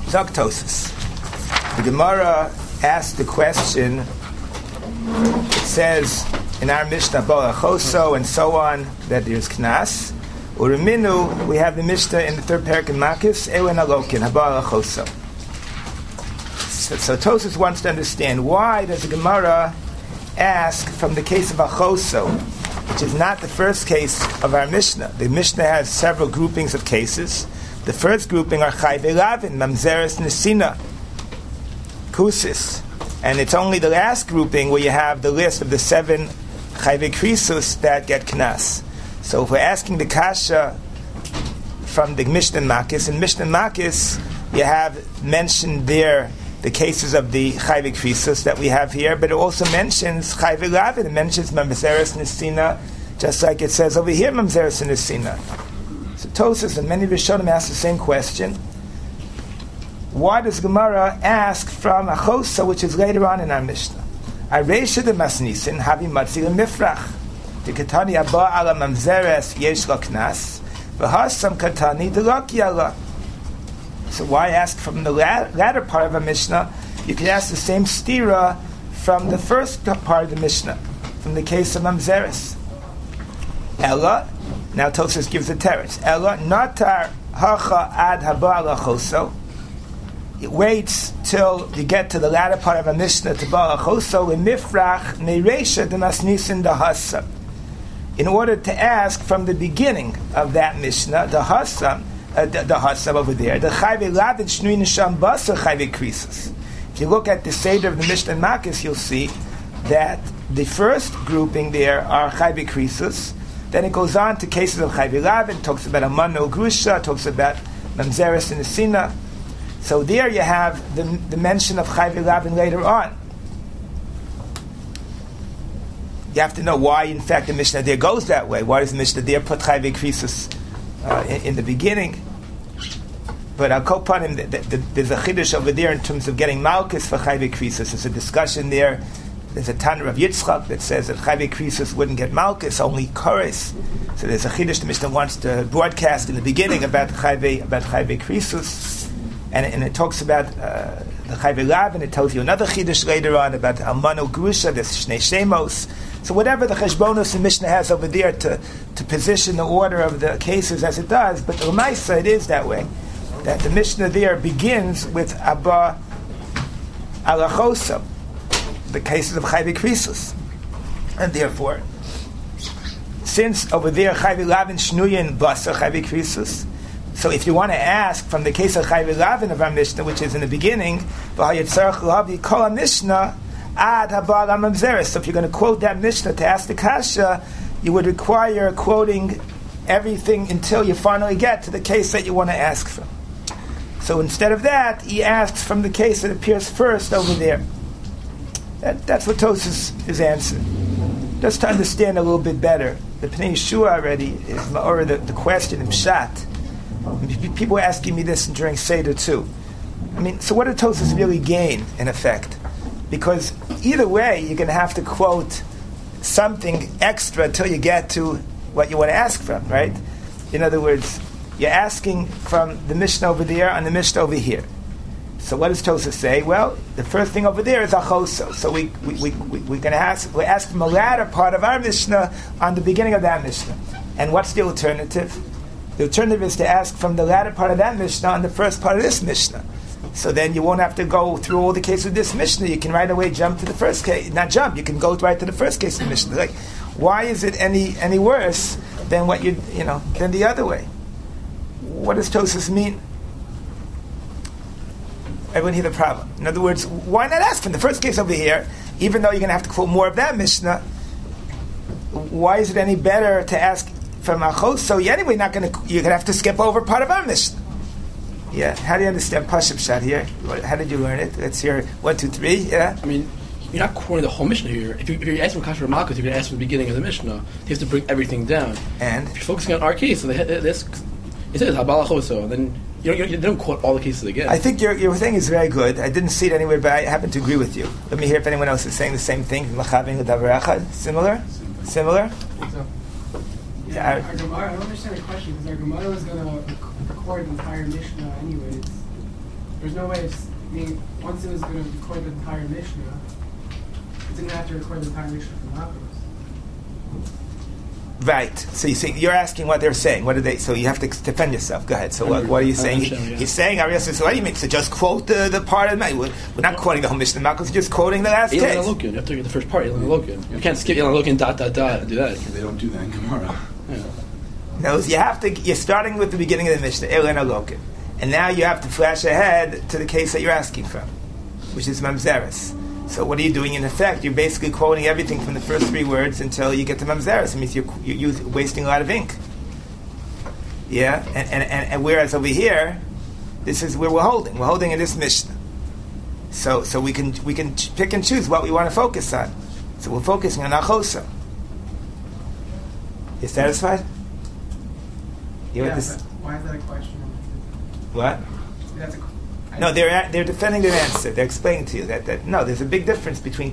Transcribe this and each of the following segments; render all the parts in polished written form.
Zaktosis. The Gemara asked the question. It says in our Mishnah Balachoso and so on that there's Knas. Uriminu, we have the Mishnah in the third parak in Makis, Ewen Alokin, Habalachoso. So Tosfos wants to understand, why does the Gemara ask from the case of Achoso, which is not the first case of our Mishnah. The Mishnah has several groupings of cases. The first grouping are Chayvei Lavin, Mamzeres Nesina, Kusis. And it's only the last grouping where you have the list of the 7 Chayvei Krisus that get Knas. So if we're asking the Kasha from the Mishnah Makis, in Mishnah Makis you have mentioned there the cases of the Chayvei Krisus that we have here, but it also mentions Chayvei Lavin, it mentions Mamzeres Nesina, just like it says over here, Mamzeres Nesina. So Tosfos and many Rishonim ask the same question. Why does Gemara ask from Achosa, which is later on in our Mishnah? Areisha de Masnisin Havi Matzi Mifrach. The Katani Abba ala Mamzeres Yesh Lo Knas. V'hasam Katani Delaki Allah. So why ask from the latter part of a Mishnah? You can ask the same stira from the first part of the Mishnah, from the case of Mamzeres. Ella, now Tosfos gives the teretz. Ella natar hacha ad haba alachoso. It waits till you get to the latter part of a Mishnah to balachoso in mifrach neresha demasnisin dahasa. In order to ask from the beginning of that Mishnah, the Hassam over there, the Chayvei Lavin Shnui Nisham Basa Chayvei Krisus. If you look at the Seder of the Mishnah Makis, you'll see that the first grouping there are Chayvei Krisus. Then it goes on to cases of Chayvei Lavin, talks about Amano Grusha, talks about Mamzeres and Nesina. So there you have the mention of Chayvei Lavin later on. You have to know why, in fact, the Mishnah there goes that way. Why does the Mishnah there put Chayvei Krisus in the beginning? But I'll call upon him. There's a chiddush over there in terms of getting Malkus for Chayvei Krisus. There's a discussion there. There's a Tanur of Yitzchak that says that Chayvei Krisus wouldn't get Malkus, only Kores. So there's a chiddush the Mishnah wants to broadcast in the beginning about Chayvei Krisus, and it talks about the Chayvei Lavin. It tells you another chiddush later on about Almano Grusha. There's Shnei Shemos. So whatever the cheshbonos the Mishnah has over there to position the order of the cases as it does, but the L'maisa it is that way, that the Mishnah there begins with Abba Alachosa, the cases of Chayvei Krisus, and therefore, since over there Chayvei Lavin Shnuyin Basa Chayvei Krisus, so if you want to ask from the case of Chayvei Lavin of our Mishnah, which is in the beginning, V'hayetzarech lavi kol Mishnah ad habal mamzeres. So if you're going to quote that Mishnah to ask the kasha, you would require quoting everything until you finally get to the case that you want to ask from. So instead of that, he asks from the case that appears first over there. That's what Tosfos is answering. Just to understand a little bit better, the Pnei Yeshua already is, or the question in Pshat. People were asking me this during Seder too. I mean, so what did Tosfos really gain in effect? Because either way, you're going to have to quote something extra until you get to what you want to ask from, right? In other words, you're asking from the Mishnah over there and the Mishnah over here. So what does Tosfos say? Well, the first thing over there is Achoso. So we're going to ask from the latter part of our Mishnah on the beginning of that Mishnah. And what's the alternative? The alternative is to ask from the latter part of that Mishnah on the first part of this Mishnah. So then you won't have to go through all the cases of this Mishnah. You can right away jump to the first case. Not jump, you can go right to the first case of the Mishnah. Like, why is it any worse than what than the other way? What does Tosfos mean? Everyone hear the problem. In other words, why not ask from the first case over here, even though you're going to have to quote more of that Mishnah? Why is it any better to ask from Achos? So you're anyway you're going to have to skip over part of our Mishnah. Yeah, how do you understand Pashab Pshat here? How did you learn it? Let's hear 1, 2, 3. Yeah. I mean, you're not quoting the whole Mishnah here. If you're asking from Kasher Malkus, you're going to ask from the beginning of the Mishnah. You have to bring everything down. And if you're focusing on our case, so it says Habal Achoso, then you don't quote all the cases again. I think your thing is very good. I didn't see it anywhere, but I happen to agree with you. Let me hear if anyone else is saying the same thing. Similar? Similar? Yeah, our Gemara, I don't understand the question, because our Gemara was going to record the entire Mishnah anyways. There's no way once it was going to record the entire Mishnah, it didn't have to record the entire Mishnah from Malchus. Right. So you're asking what they're saying. What are they? So you have to defend yourself. Go ahead. So what are you saying? He's saying, Ariel says, so what do you mean? So just quote the part of the Mishnah. We're not quoting the whole Mishnah. Malchus, you're just quoting the last case. You have to get the first part. You can't skip Elan and do that. They don't do that in Gemara. Yeah. No, you're starting with the beginning of the Mishnah, Elan Alokin. And now you have to flash ahead to the case that you're asking from, which is Mamzeres. So what are you doing in effect? You're basically quoting everything from the first three words until you get to Mamzeres. It means you're wasting a lot of ink. Yeah? And whereas over here, this is where we're holding. We're holding in this Mishnah. So we can pick and choose what we want to focus on. So we're focusing on Achosa. You satisfied? Why is that a question? What? No, they're defending their answer. They're explaining to you that no, there's a big difference between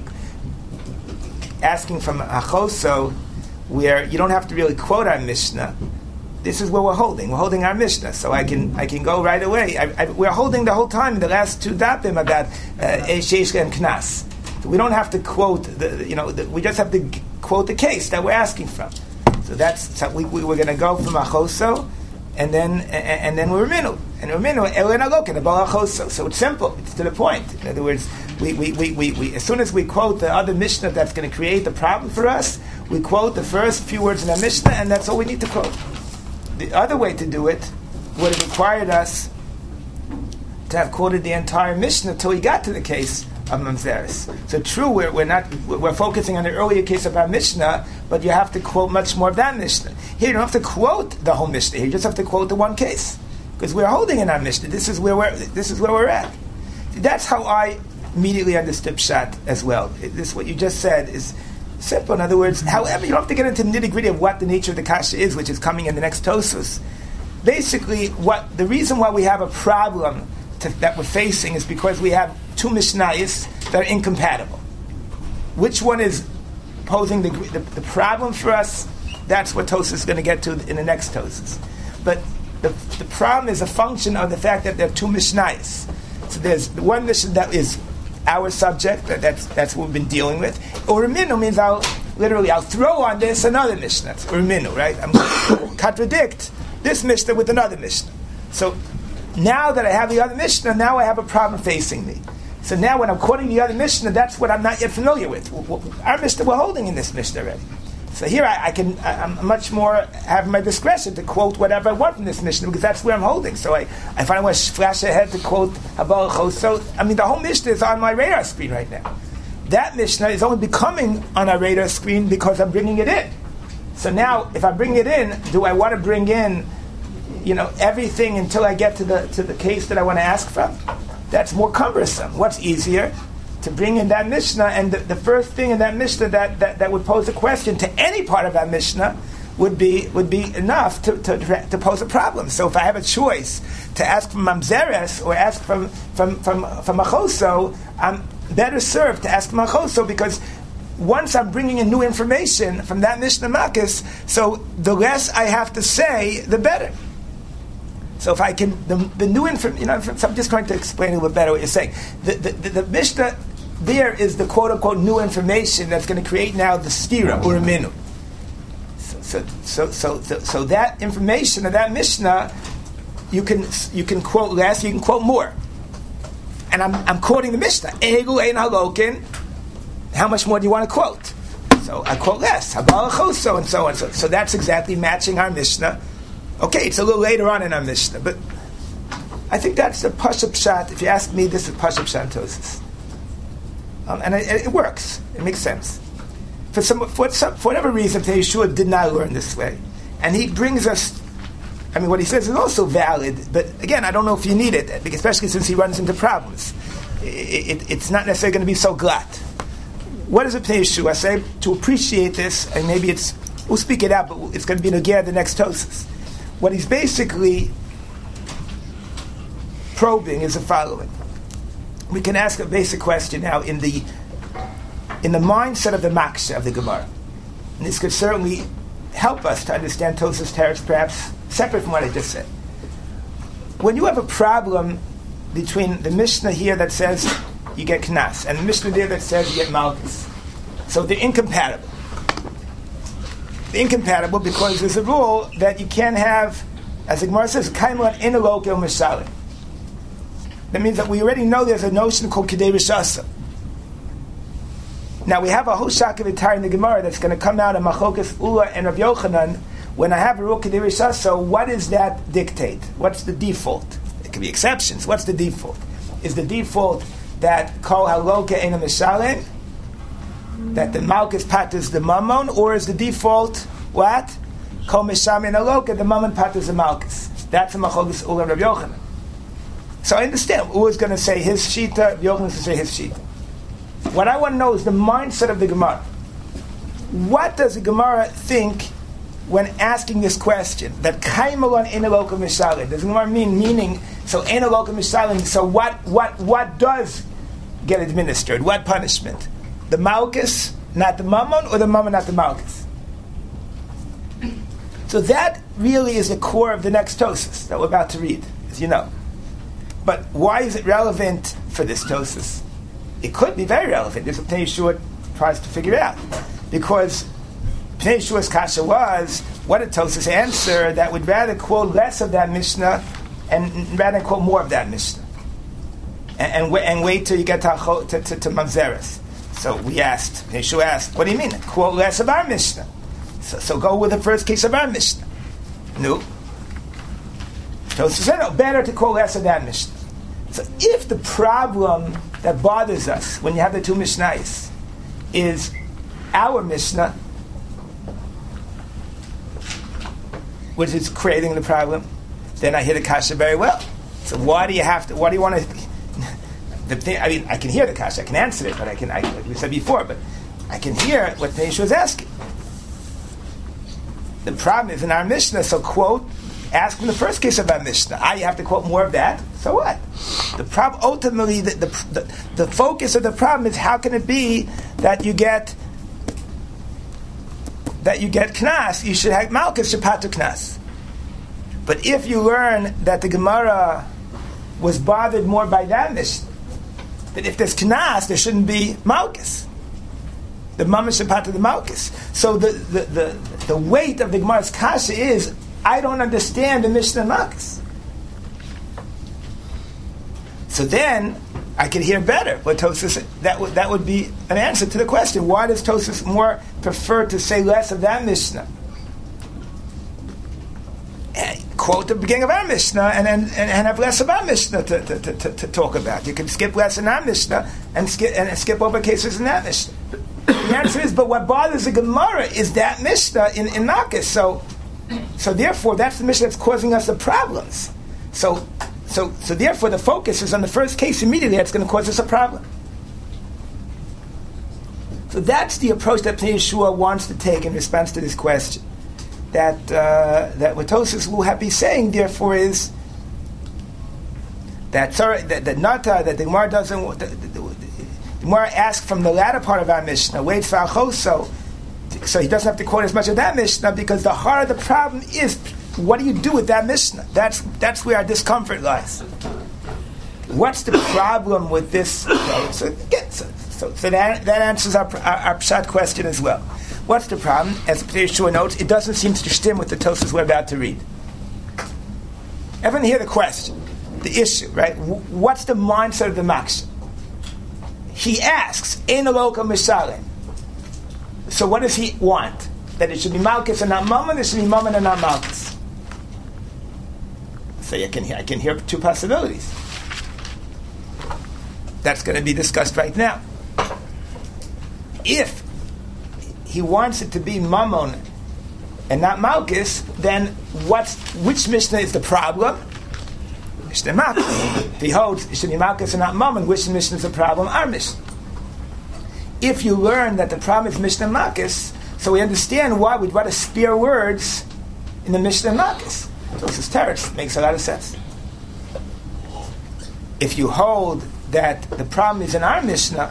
asking from Achoso, where you don't have to really quote our Mishnah. This is where we're holding. We're holding our Mishnah, so I can go right away. We're holding the whole time the last two dapim about Sheish and Knas. So we don't have to quote we just have to quote the case that we're asking from. So we were going to go from Achoso, and then we're Minu. And Minu, Elen Alokin, Abal Achoso. So it's simple. It's to the point. In other words, we as soon as we quote the other Mishnah that's going to create the problem for us, we quote the first few words in the Mishnah, and that's all we need to quote. The other way to do it would have required us to have quoted the entire Mishnah until we got to the case of Mamzeres. So true, we're focusing on the earlier case of our Mishnah, but you have to quote much more of that Mishnah. Here you don't have to quote the whole Mishnah. Here you just have to quote the one case, because we're holding in our Mishnah. This is where we're at. That's how I immediately understood Pshat as well. What you just said is simple. In other words, however, you don't have to get into the nitty gritty of what the nature of the kasha is, which is coming in the next Tosfos. Basically, the reason why we have a problem that we're facing is because we have two Mishnayos that are incompatible. Which one is posing the problem for us? That's what Tosfos is going to get to in the next Tosfos. But the problem is a function of the fact that there are two Mishnayos. So there's the one Mishnah that is our subject, that's what we've been dealing with. Uriminu means I'll throw on this another Mishnah. That's Uriminu, right? I'm going to contradict this Mishnah with another Mishnah. So now that I have the other Mishnah, now I have a problem facing me. So now when I'm quoting the other Mishnah, that's what I'm not yet familiar with. Our Mishnah we're holding in this Mishnah already. So here I'm much more have my discretion to quote whatever I want from this Mishnah, because that's where I'm holding. So if I want to flash ahead to quote Habal Choso, the whole Mishnah is on my radar screen right now. That Mishnah is only becoming on our radar screen because I'm bringing it in. So now, if I bring it in, do I want to bring in everything until I get to the case that I want to ask from? That's more cumbersome. What's easier? To bring in that Mishnah, and the first thing in that Mishnah that would pose a question to any part of that Mishnah would be enough to pose a problem. So if I have a choice to ask from Mamzeres or ask from Achoso, I'm better served to ask from Achoso, because once I'm bringing in new information from that Mishnah Makis, so the less I have to say, the better. So if I can, the new information, so I'm just trying to explain a little bit better what you're saying. The Mishnah there is the quote-unquote new information that's going to create now the stira, Uriminu. So that information of that Mishnah, you can quote less, you can quote more. And I'm quoting the Mishnah. Egu ein halokin. How much more do you want to quote? So I quote less. Habal Choso, and so on. So that's exactly matching our Mishnah. Okay, it's a little later on in our Mishnah, but I think that's the Pasha Pshat. If you ask me, this is Pasha Pshat Tosfos. And it works. It makes sense. For whatever reason, Yeshua did not learn this way. And he brings us, what he says is also valid, but again, I don't know if you need it, especially since he runs into problems. It's not necessarily going to be so glad. What does it pay Yeshua say? To appreciate this, and maybe we'll speak it out, but it's going to be Nogea the next Tosfos. What he's basically probing is the following. We can ask a basic question now in the mindset of the Maksha of the Gemara. And this could certainly help us to understand Tosfos Teretz, perhaps separate from what I just said. When you have a problem between the Mishnah here that says you get Knas and the Mishnah there that says you get Malkus. So they're incompatible. They're incompatible because there's a rule that you can't have, as the Gemara says, Kaimon in a local Mishalim. That means that we already know there's a notion called Kedei Rishasa. Now we have a whole shakavitar in the Gemara that's going to come out of Machokas Ula and Rav Yochanan. When I have a rule Kedei Rishasa, what does that dictate? What's the default? It could be exceptions. What's the default? Is the default that Kol Haloka Eina Mishalim, that the Malkus patters the Mammon, or is the default what? Kol Misham Eina Loka, the Mammon patters the Malkus. That's the Machokas Ula and Rav Yochanan. So I understand. Ula is going to say his shita, Rav Yochanan is going to say his shita. What I want to know is the mindset of the Gemara. What does the Gemara think when asking this question? That Kaimalon Eina Loka Mishalim. Does the Gemara meaning? So Eina Loka Mishalim. So what does get administered? What punishment? The Malkus, not the Mammon, or the Mammon, not the Malkus? So that really is the core of the next Tosis that we're about to read, as you know. But why is it relevant for this Tosis? It could be very relevant. This is what Pnei Yeshua tries to figure out. Because Pnei Yeshua's kasha was, what did Tosis answer? That would rather quote less of that Mishnah and rather quote more of that Mishnah. And wait till you get to Mamzeres. So we asked, Pnei Yeshua asked, what do you mean? Quote less of our Mishnah. So go with the first case of our Mishnah. No. Tosis said, no, better to quote less of that Mishnah. So if the problem that bothers us when you have the two Mishnayos is our Mishnah, which is creating the problem, then I hear the kasha very well. So why do you want to? I can hear the kasha, I can answer it, but like we said before, but I can hear what Pnei Yeshua is asking. The problem is in our Mishnah, so quote, ask from the first case of our Mishnah. You have to quote more of that. So what? The problem ultimately, the focus of the problem is how can it be that you get Knas? You should have Malkus Shapatu Knas. But if you learn that the Gemara was bothered more by that Mishnah, that if there's Knas, there shouldn't be Malkus. The Mama Shapatu the Malkus. So the weight of the Gemara's kasha is, I don't understand the Mishnah Malkus. So then I could hear better what Tosfos. That would be an answer to the question: why does Tosfos more prefer to say less of that Mishnah? Quote the beginning of our Mishnah and have less of our Mishnah to talk about. You can skip less in our Mishnah and skip over cases in that Mishnah. The answer is, but what bothers the Gemara is that Mishnah in Malkus. So therefore, that's the Mishnah that's causing us the problems. So therefore, the focus is on the first case immediately. That's going to cause us a problem. So that's the approach that Pnei Yeshua wants to take in response to this question. That what Tosfos will be saying, therefore, is that the Gemara doesn't. The Gemara asks from the latter part of our Mishnah, wait for Achoso, so he doesn't have to quote as much of that Mishnah, because the heart of the problem is, what do you do with that Mishnah? That's where our discomfort lies. What's the problem with this? So that answers our pshat question as well. What's the problem? As Pnei Yeshua notes, it doesn't seem to stem with the Tosfos we're about to read. Everyone hear the question, the issue, right? What's the mindset of the Maksha? He asks, Eina Loka Mishalim. So what does he want? That it should be Malkus and not Mammon, it should be Mammon and not Malkus. So I can hear two possibilities. That's going to be discussed right now. If he wants it to be Mammon and not Malkus, then which Mishnah is the problem? Mishnah Malkus. If he holds it should be Malkus and not Mammon, which Mishnah is the problem? Our Mishnah. If you learn that the problem is Mishnah Malkus, so we understand why we'd rather spare words in the Mishnah Malkus. So this is teretz. Makes a lot of sense. If you hold that the problem is in our Mishnah,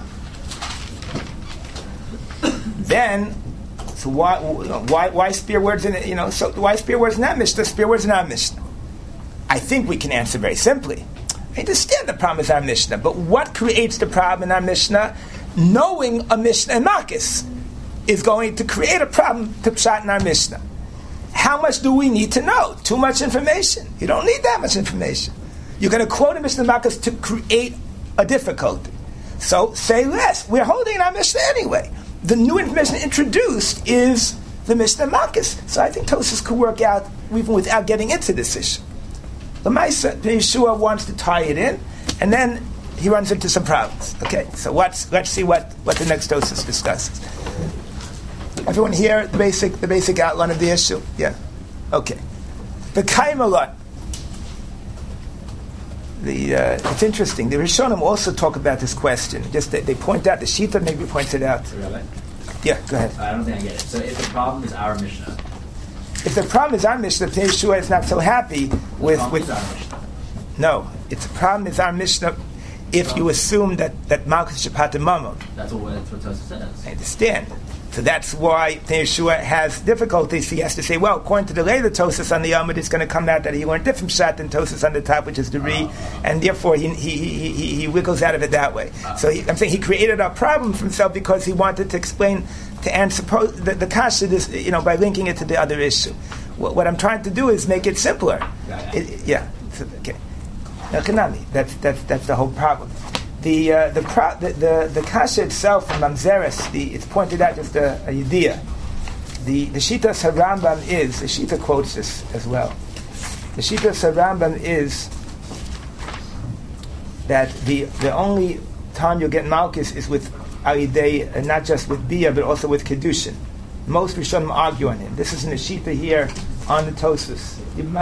then so why spare words in it? So why spare words in that Mishnah? Spare words in our Mishnah. I think we can answer very simply. I understand the problem is our Mishnah, but what creates the problem in our Mishnah? Knowing a Mishnah and Makis is going to create a problem to Pshat in our Mishnah. How much do we need to know? Too much information. You don't need that much information. You're going to quote a Mishnah and Makis to create a difficulty. So say less. We're holding our Mishnah anyway. The new information introduced is the Mishnah and Makis. So I think Tosfos could work out even without getting into this issue. The Maisa, Yeshua wants to tie it in, and then he runs into some problems. Okay, so let's see what the next Tosfos discusses. Everyone hear the basic outline of the issue? Yeah. Okay. The Kaimalot. It's interesting. The Rishonim also talk about this question. Just they point out, the Shita maybe points it out. Yeah, go ahead. I don't think I get it. So if the problem is our Mishnah, if the problem is our Mishnah, Pnei Yeshua is not so happy with our Mishnah. No, it's the problem is our Mishnah. If you assume that Malchus Shapat and Mammon. That's what Tosfos says. I understand. So that's why Pnei Yeshua has difficulties. He has to say, well, according to the later Tosfos on the Yomud, it's going to come out that he learned different Pshat than Tosfos on the top, which is the Ri, and therefore he wiggles out of it that way. So I'm saying he created a problem for himself because he wanted to explain, to answer the kasha, by linking it to the other issue. What I'm trying to do is make it simpler. Okay. That's the whole problem. The kasha itself from Mamzeres, it's pointed out just a idea. The Shitas HaRambam is, the Shita quotes this as well. The Shitas HaRambam is that the only time you'll get Malchus is with Alidei, not just with Bia, but also with Kedushin. Most Rishonim argue on him. This is in the Shita here on the Tosfos.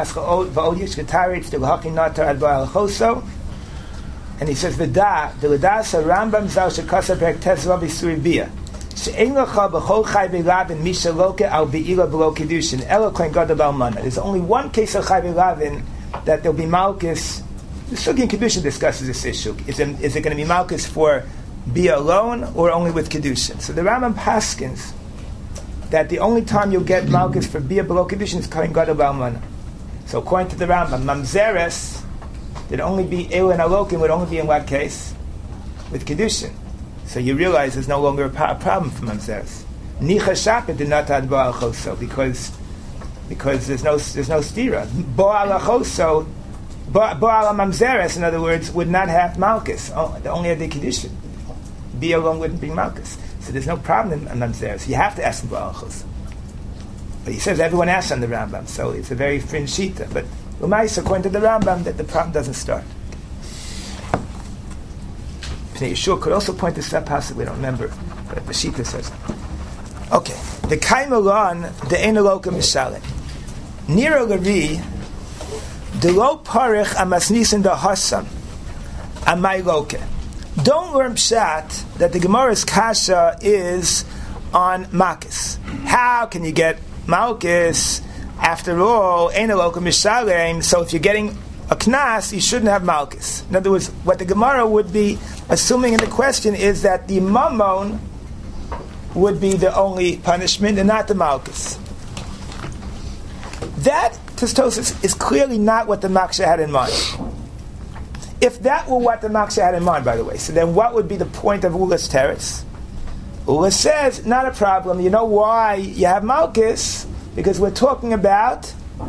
And he says, "V'da l'das Rambam zal shekasa perek tezva b'suri bia she'en lecha b'chol chai b'lavin misha loke al be'ila below kedushin elo kohen gadol b'almana." There's only one case of chai b'lavin that there'll be malchus. The Sugi and Kedushin discusses this issue. Is it going to be malchus for bia alone or only with kedushin? So the Rambam paskins that the only time you'll get malchus for bia below kedushin is kohen gadol b'almana. So according to the Rambam, mamzeres. It'd only be Elu and Alokim would only be in what case? With Kedushin. So you realize there's no longer a problem for Mamzeres. Nicha Shapit did not add Bo'al Choso because there's no stira. Bo'al Choso, Bo'al Mamzeres, in other words, would not have Malchus. They only had the Kedushin. Be alone wouldn't bring Malchus. So there's no problem in Mamzeres. You have to ask Bo'al Choso. But he says everyone asks on the Rambam, so it's a very fringe shita. But L'mais, according to the Rambam, that the problem doesn't start. Pnei Yeshua could also point this out, possibly, I don't remember, but the Shita says. Okay. The Kaimalan, the Einaloka Mishalim. Nira Lari, the Lo Parich Amasnisin the Hassam, Amai Loke. Don't learn Pshat that the Gemara's Kasha is on Makis. How can you get Malchus? After all, Ein Eloka Mishalem, so if you're getting a Knas, you shouldn't have Malchus. In other words, what the Gemara would be assuming in the question is that the Mammon would be the only punishment and not the Malchus. That, Tosfos, is clearly not what the Maksha had in mind. If that were what the Maksha had in mind, by the way, so then what would be the point of Ulas Teretz? Ulas says, not a problem. You know why you have Malchus? Because we're talking about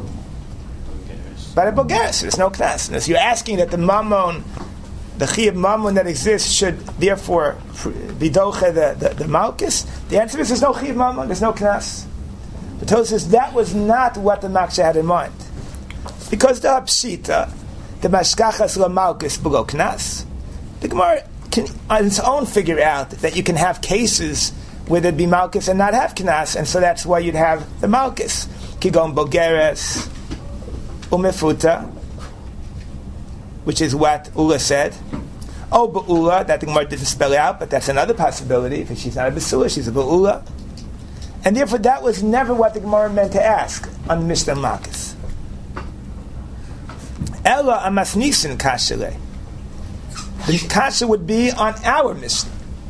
the Bogeres. There's no Knas. And as you're asking that the Mammon, the Chiyuv Mammon that exists should therefore be Doche the Malchus, the answer is there's no Chiyuv Mammon, there's no Knas. The Tosfos says that was not what the Maksha had in mind. Because the Hapshita, the Mashkachas la Malchus below Knas, the Gemara can on its own figure out that you can have cases where there'd be Malchus and not have Knas, and so that's why you'd have the Malchus. Kigon Bogeres Umefuta, which is what Ula said. Oh, Ba'ula, that the Gemara didn't spell out, but that's another possibility. If she's not a Basula, she's a Ba'ula. And therefore that was never what the Gemara meant to ask on the Mishnah Malchus. Ella Amasnisin Kashale. The Kasha would be on our Mishnah.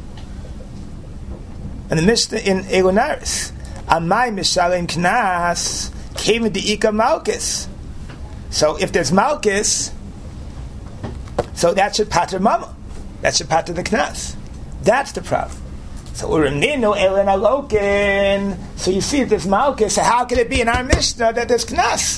And the Mishnah in Elonaris, Amai Mishalim Knas came into Ika Malchus. So if there's Malchus, So that should pater mama. That should pater the knas. That's the problem. So urimninu elen alokin. So you see this malchus. So how can it be in our Mishnah that there's knas?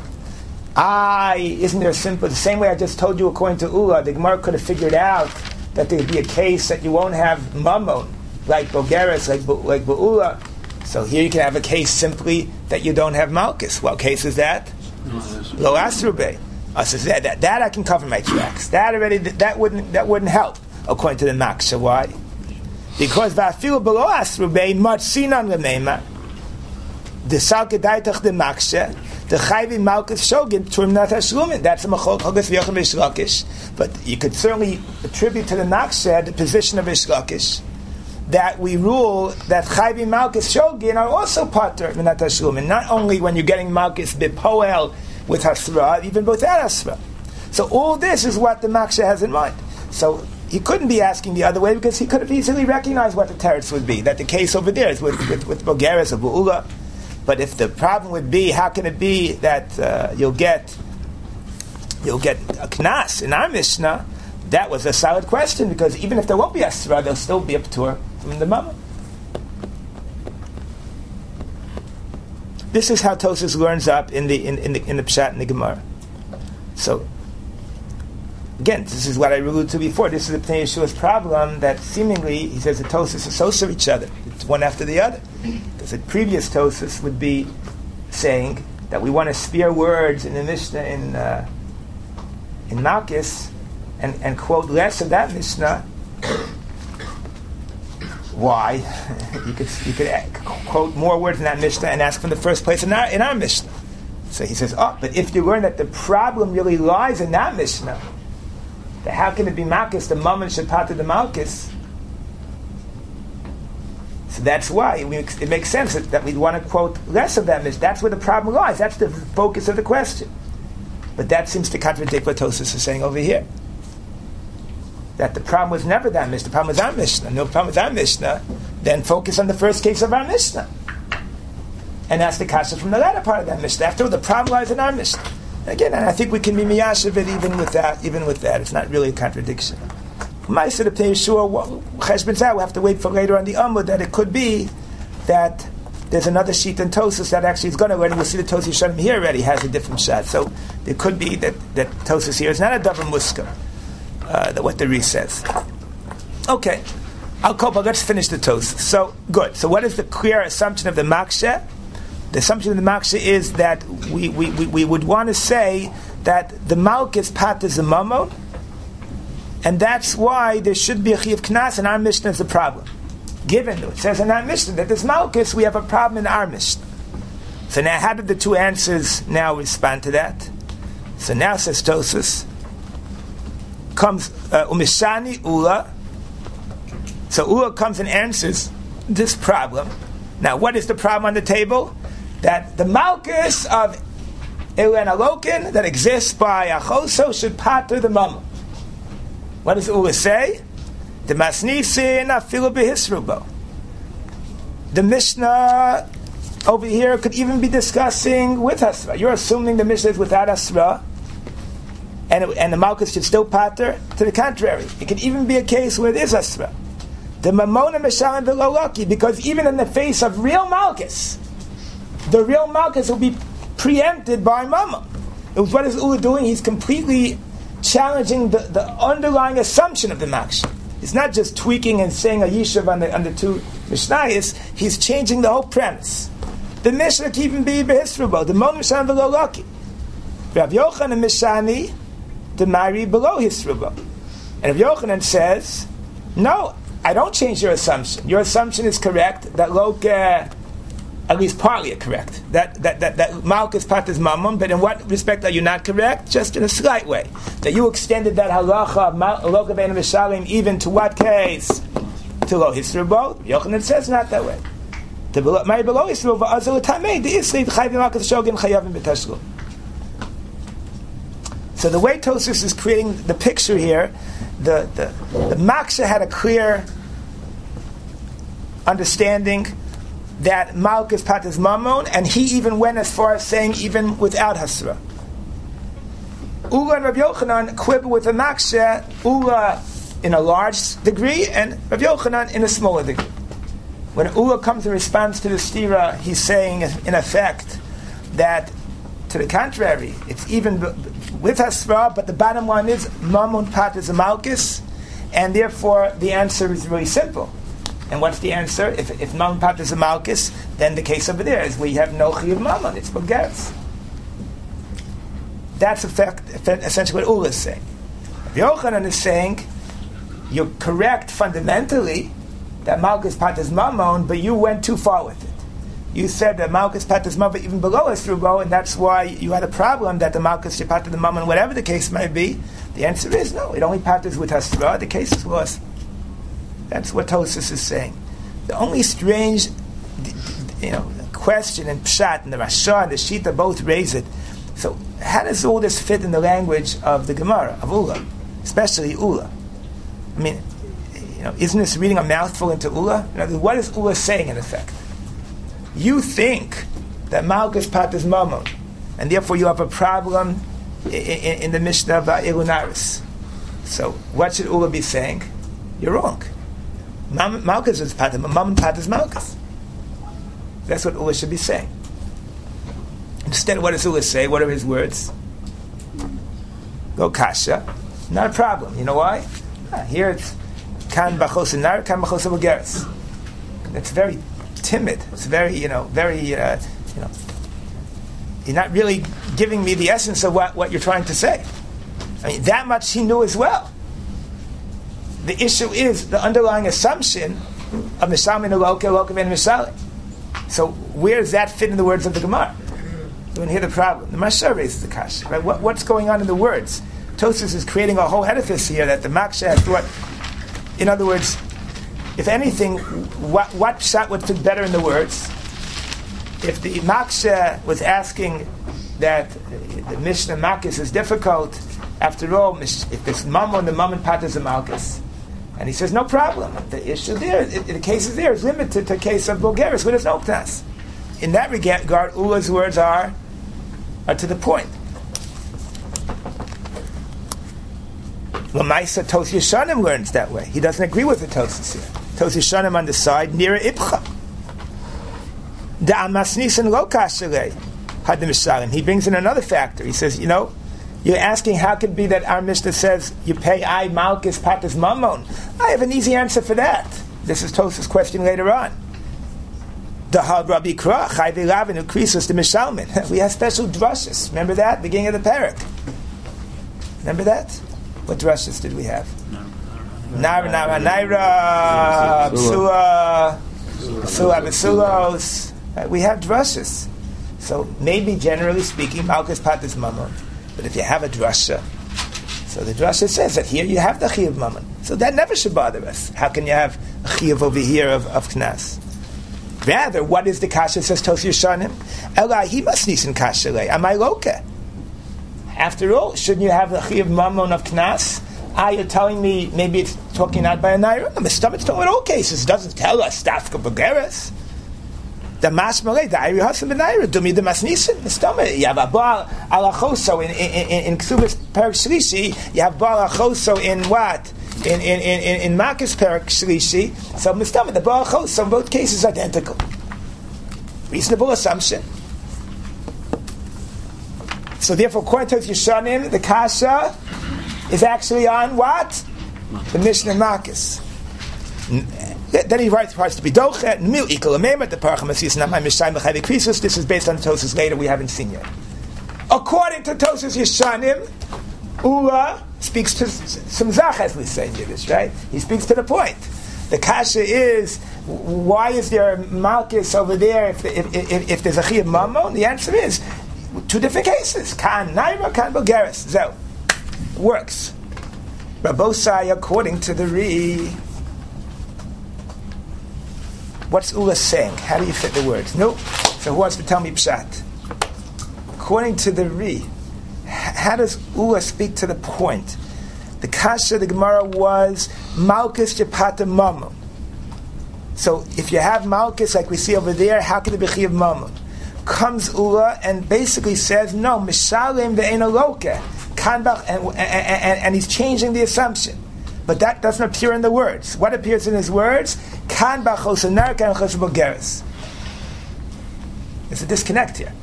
Isn't there simple? The same way I just told you according to Ula, the Gemara could have figured out that there'd be a case that you won't have mammon, like Bogeres, like Ba'ula. So here you can have a case simply that you don't have malchus. What case is that? Lo asrube. So that I can cover my tracks. That wouldn't help according to the Maksha. Why? Because va'afilu below asrube much sinan l'meima the salkedaitach the Maksha. The chayvi malchus shogin turmnat hashlumin. That's a machok hogas v'yochem Ishlakish. But you could certainly attribute to the Maksha the position of Ishlakish that we rule that chayvi malchus shogin are also pater minat hashlumin. Not only when you're getting malchus bipoel with hasra, even without hasra. So all this is what the Maksha has in mind. So he couldn't be asking the other way because he could have easily recognized what the teretz would be. That the case over there is with Bogeres or Bu'ula. But if the problem would be, how can it be that you'll get a knas in our Mishnah? That was a solid question because even if there won't be a asra, there'll still be a ptur from the mama. This is how Tosfos learns up in the Pshat and the Gemara. So again, this is what I alluded to before. This is the Pnei Yeshua's problem that seemingly he says the Tosfos associate with each other. It's one after the other. Because the previous Tosfos would be saying that we want to spare words in the Mishnah in Malchus and quote less of that Mishnah. Why? you could quote more words in that Mishnah and ask from the first place in our Mishnah. So he says, but if you learn that the problem really lies in that Mishnah, that how can it be Malchus, the Mammon should pater the Malchus? So that's why it makes sense that we'd want to quote less of that Mishnah. That's where the problem lies. That's the focus of the question. But that seems to contradict what Tosfos is saying over here. That the problem was never that Mishnah. The problem was our Mishnah. No problem with our Mishnah. Then focus on the first case of our Mishnah. And ask the kasha from the latter part of that Mishnah. After all, the problem lies in our Mishnah. Again, and I think we can be miyashiv it even with that. It's not really a contradiction. Ma'aseh the Pnei Yeshua, Cheshbon Zah, we have to wait for later on the Amud that it could be that there's another sheet in Tosfos that actually is going to learn. We'll see the Tosfos Yeshanim here already has a different shot. So it could be that Tosfos here is not a Davar Muska, what the Ri says. Okay. Let's finish the Tosfos. So, good. So what is the clear assumption of the Maksha? The assumption of the Maksha is that we would want to say that the Malchus paters the Mammon, and that's why there should be a Chiyuv Knas, and our Mishnah is the problem. Given, it says in our Mishnah that this Malchus, we have a problem in our Mishnah. So now, how did the two answers now respond to that? So now, says Tosfos, comes Umishani Ula. So Ula comes and answers this problem. Now, what is the problem on the table? That the Malchus of Elen Alokin that exists by Achoso should pater the Mammon. What does Ula say? The Masnisin afilu behisrubo. The Mishnah over here could even be discussing with Asra. You're assuming the Mishnah is without Asra, and the Malchus should still pater. To the contrary, it could even be a case where it is Asra. The Mamona Meshalim V'Lo, because even in the face of real Malchus, the real Malchus will be preempted by Mammon. What is Ula doing? He's completely challenging the underlying assumption of the Maksha. It's not just tweaking and saying a yishuv on the two Mishnayos. He's changing the whole premise. The Mishnah can even be behisrubo. The Mon Mishan V'Lo Laki. Rav Yochanan Mishani, the Mari below hisrubo. And Rav Yochanan says, no, I don't change your assumption. Your assumption is correct. That Loka, at least partly correct. That Malchus paters Mammon, but in what respect are you not correct? Just in a slight way. That you extended that halacha Loka ben Mishalim even to what case? To Lo Hisrubo. Yochanan says not that way. The Mari below Hisrubo va'azul tamei the Isli Chayvim Malchus Shogin Chayavim b'Tashlu. So the way Tosfos is creating the picture here, the Maksha had a clear understanding that Malchus paters Mammon, and he even went as far as saying even without Hasra. Ula and Rav Yochanan quibble with the Makshe, Ula in a large degree and Rav Yochanan in a smaller degree. When Ula comes in response to the stira, he's saying, in effect, that to the contrary, it's even with Hasra, but the bottom line is Mamun Pat is a Malkus, and therefore the answer is really simple. And what's the answer? If Mamun Pat is a Malkus, then the case over there is we have no Chiyuv Mamun, it's Bogeres. That's essentially what Ula is saying. Yochanan is saying, you're correct fundamentally that Malkus Pat is Mammon, but you went too far with it. You said that Malkus Pat is Mammon even below Esrubo, and that's why you had a problem that the Malkus Pat is the Mammon, whatever the case may be. The answer is no, it only patters with Hasra, the case is lost. That's what Tosfos is saying. The only strange question in Pshat and the Rasha and the Shita both raise it. So how does all this fit in the language of the Gemara, of Ula, especially Ula? I mean, isn't this reading a mouthful into Ula? What is Ula saying in effect? You think that Malkus Pat is Mammon, and therefore you have a problem in the Mishnah of Ilunaris. So what should Ula be saying? You're wrong. Malkus is Pat, Mammon Pat is Malkus. That's what Ula should be saying. Instead, what does Ula say? What are his words? Go kasha. Not a problem. You know why? Here it's kan bachos nar, kan bachos bogeres. It's very timid. It's very, you're not really giving me the essence of what you're trying to say. I mean, that much he knew as well. The issue is the underlying assumption of Mishalim Eloke, Elokim and Mishalim. So where does that fit in the words of the Gemara? You want to hear the problem. The Mashar raises the kasha. Right? What's going on in the words? Tosfos is creating a whole edifice here that the Maksha has thought. In other words, if anything, what pshat would fit better in the words? If the Maksha was asking that the Mishnah Malkus is difficult, after all, if this Mammon, the Mammon Pat is a Malkus. And he says, no problem. The issue there, the case is there, is limited to a case of Bogeres, where there's no Knas. In that regard, Ula's words are to the point. Lamaisa Tos Yeshanim learns that way. He doesn't agree with the Tosfos here. Tos Yeshanim on the side, Nira Ibcha. Da Amasnisan Lo Kashalei had the Mishalim. He brings in another factor. He says, you're asking how could it be that our Mishnah says you pay I Malkus Patas Mammon. I have an easy answer for that. This is Tosfos' question later on. We have special drushes. Remember that? Beginning of the parak. Remember that? What drushes did we have? Naira, Psua, Besulos. We have drushes. So maybe generally speaking, Malkus Pat is Mammon. But if you have a drasha, so the drasha says that here you have the Chiyuv Mammon. So that never should bother us. How can you have a Chiyuv over here of Knas? Rather, what is the kasha, says Tos Yeshanim? Ela he must nisin kasha lei. Amai loke. After all, shouldn't you have the Chiyuv Mammon of Knas? You're telling me maybe it's talking out by a Naira? It's talking in all cases. It doesn't tell us Dafka Bogeres. The Masmalei, the Ayri Hasan ben Naira, Dumi the Masnisin, the stomach. You have a Baal Alachoso in Ksubas Perak Shlishi. You have Baal Alachoso in what? In Makis Perak Shlishi. So Mistama, the Baal Alachoso in both cases identical. Reasonable assumption. So therefore, according to Yeshanim, the Kasha is actually on what? The Mishnah Makis. Then he writes to be Dochet, Mil Ikal Amemet, the Paracham Asis Namai Mishayim B'Chayvei Krisus. This is based on Tosfos later, we haven't seen yet. According to Tosfos Yeshanim, Ula speaks to some Zach, as we say in Yiddish, right? He speaks to the point. The Kasha is, why is there a Malkus over there if there's a Chiyuv Mammon? The answer is, two different cases. Kan Naira, Kan Bogeres. So, works. Rabosai, according to the Ri. What's Ula saying? How do you fit the words? Nope. So who wants to tell me Pshat? According to the Ri, how does Ula speak to the point? The Kasha, the Gemara was Malkus Japata Mammon. So if you have Malkus like we see over there, how can it be Chiyuv Mammon? Comes Ula and basically says, no, Mishalim ve'ena loke. Kanbach, and he's changing the assumption. But that doesn't appear in the words. What appears in his words? Kanbach Chosanar Kan Chos Bogeres. There's a disconnect here.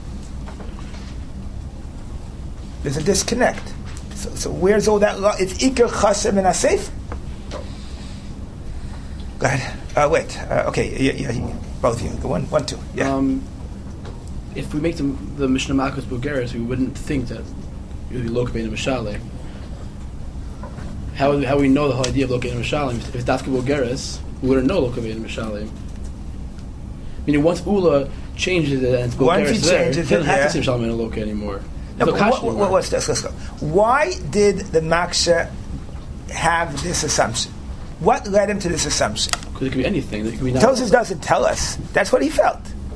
There's a disconnect. So where's all that law? It's Iker Chasem and Asef. Go ahead. Wait. Okay. Yeah, both of you. Go one, two. Yeah. If we make the Mishnah Makos Bogeres, we wouldn't think that it would be Lokabein and Mishalim. How we know the whole idea of Lokabein and Mishalim? If it's Dafka Bogeres, we wouldn't know Lokabein and Mishalim. Meaning once Ula changes it and it's Bogeres there, he doesn't have to say Mishalim and Loka anymore. No, what's this? Let's go. Why did the Maksha have this assumption? What led him to this assumption? Because it could be anything. It could be Tosfos doesn't tell us. That's what he felt.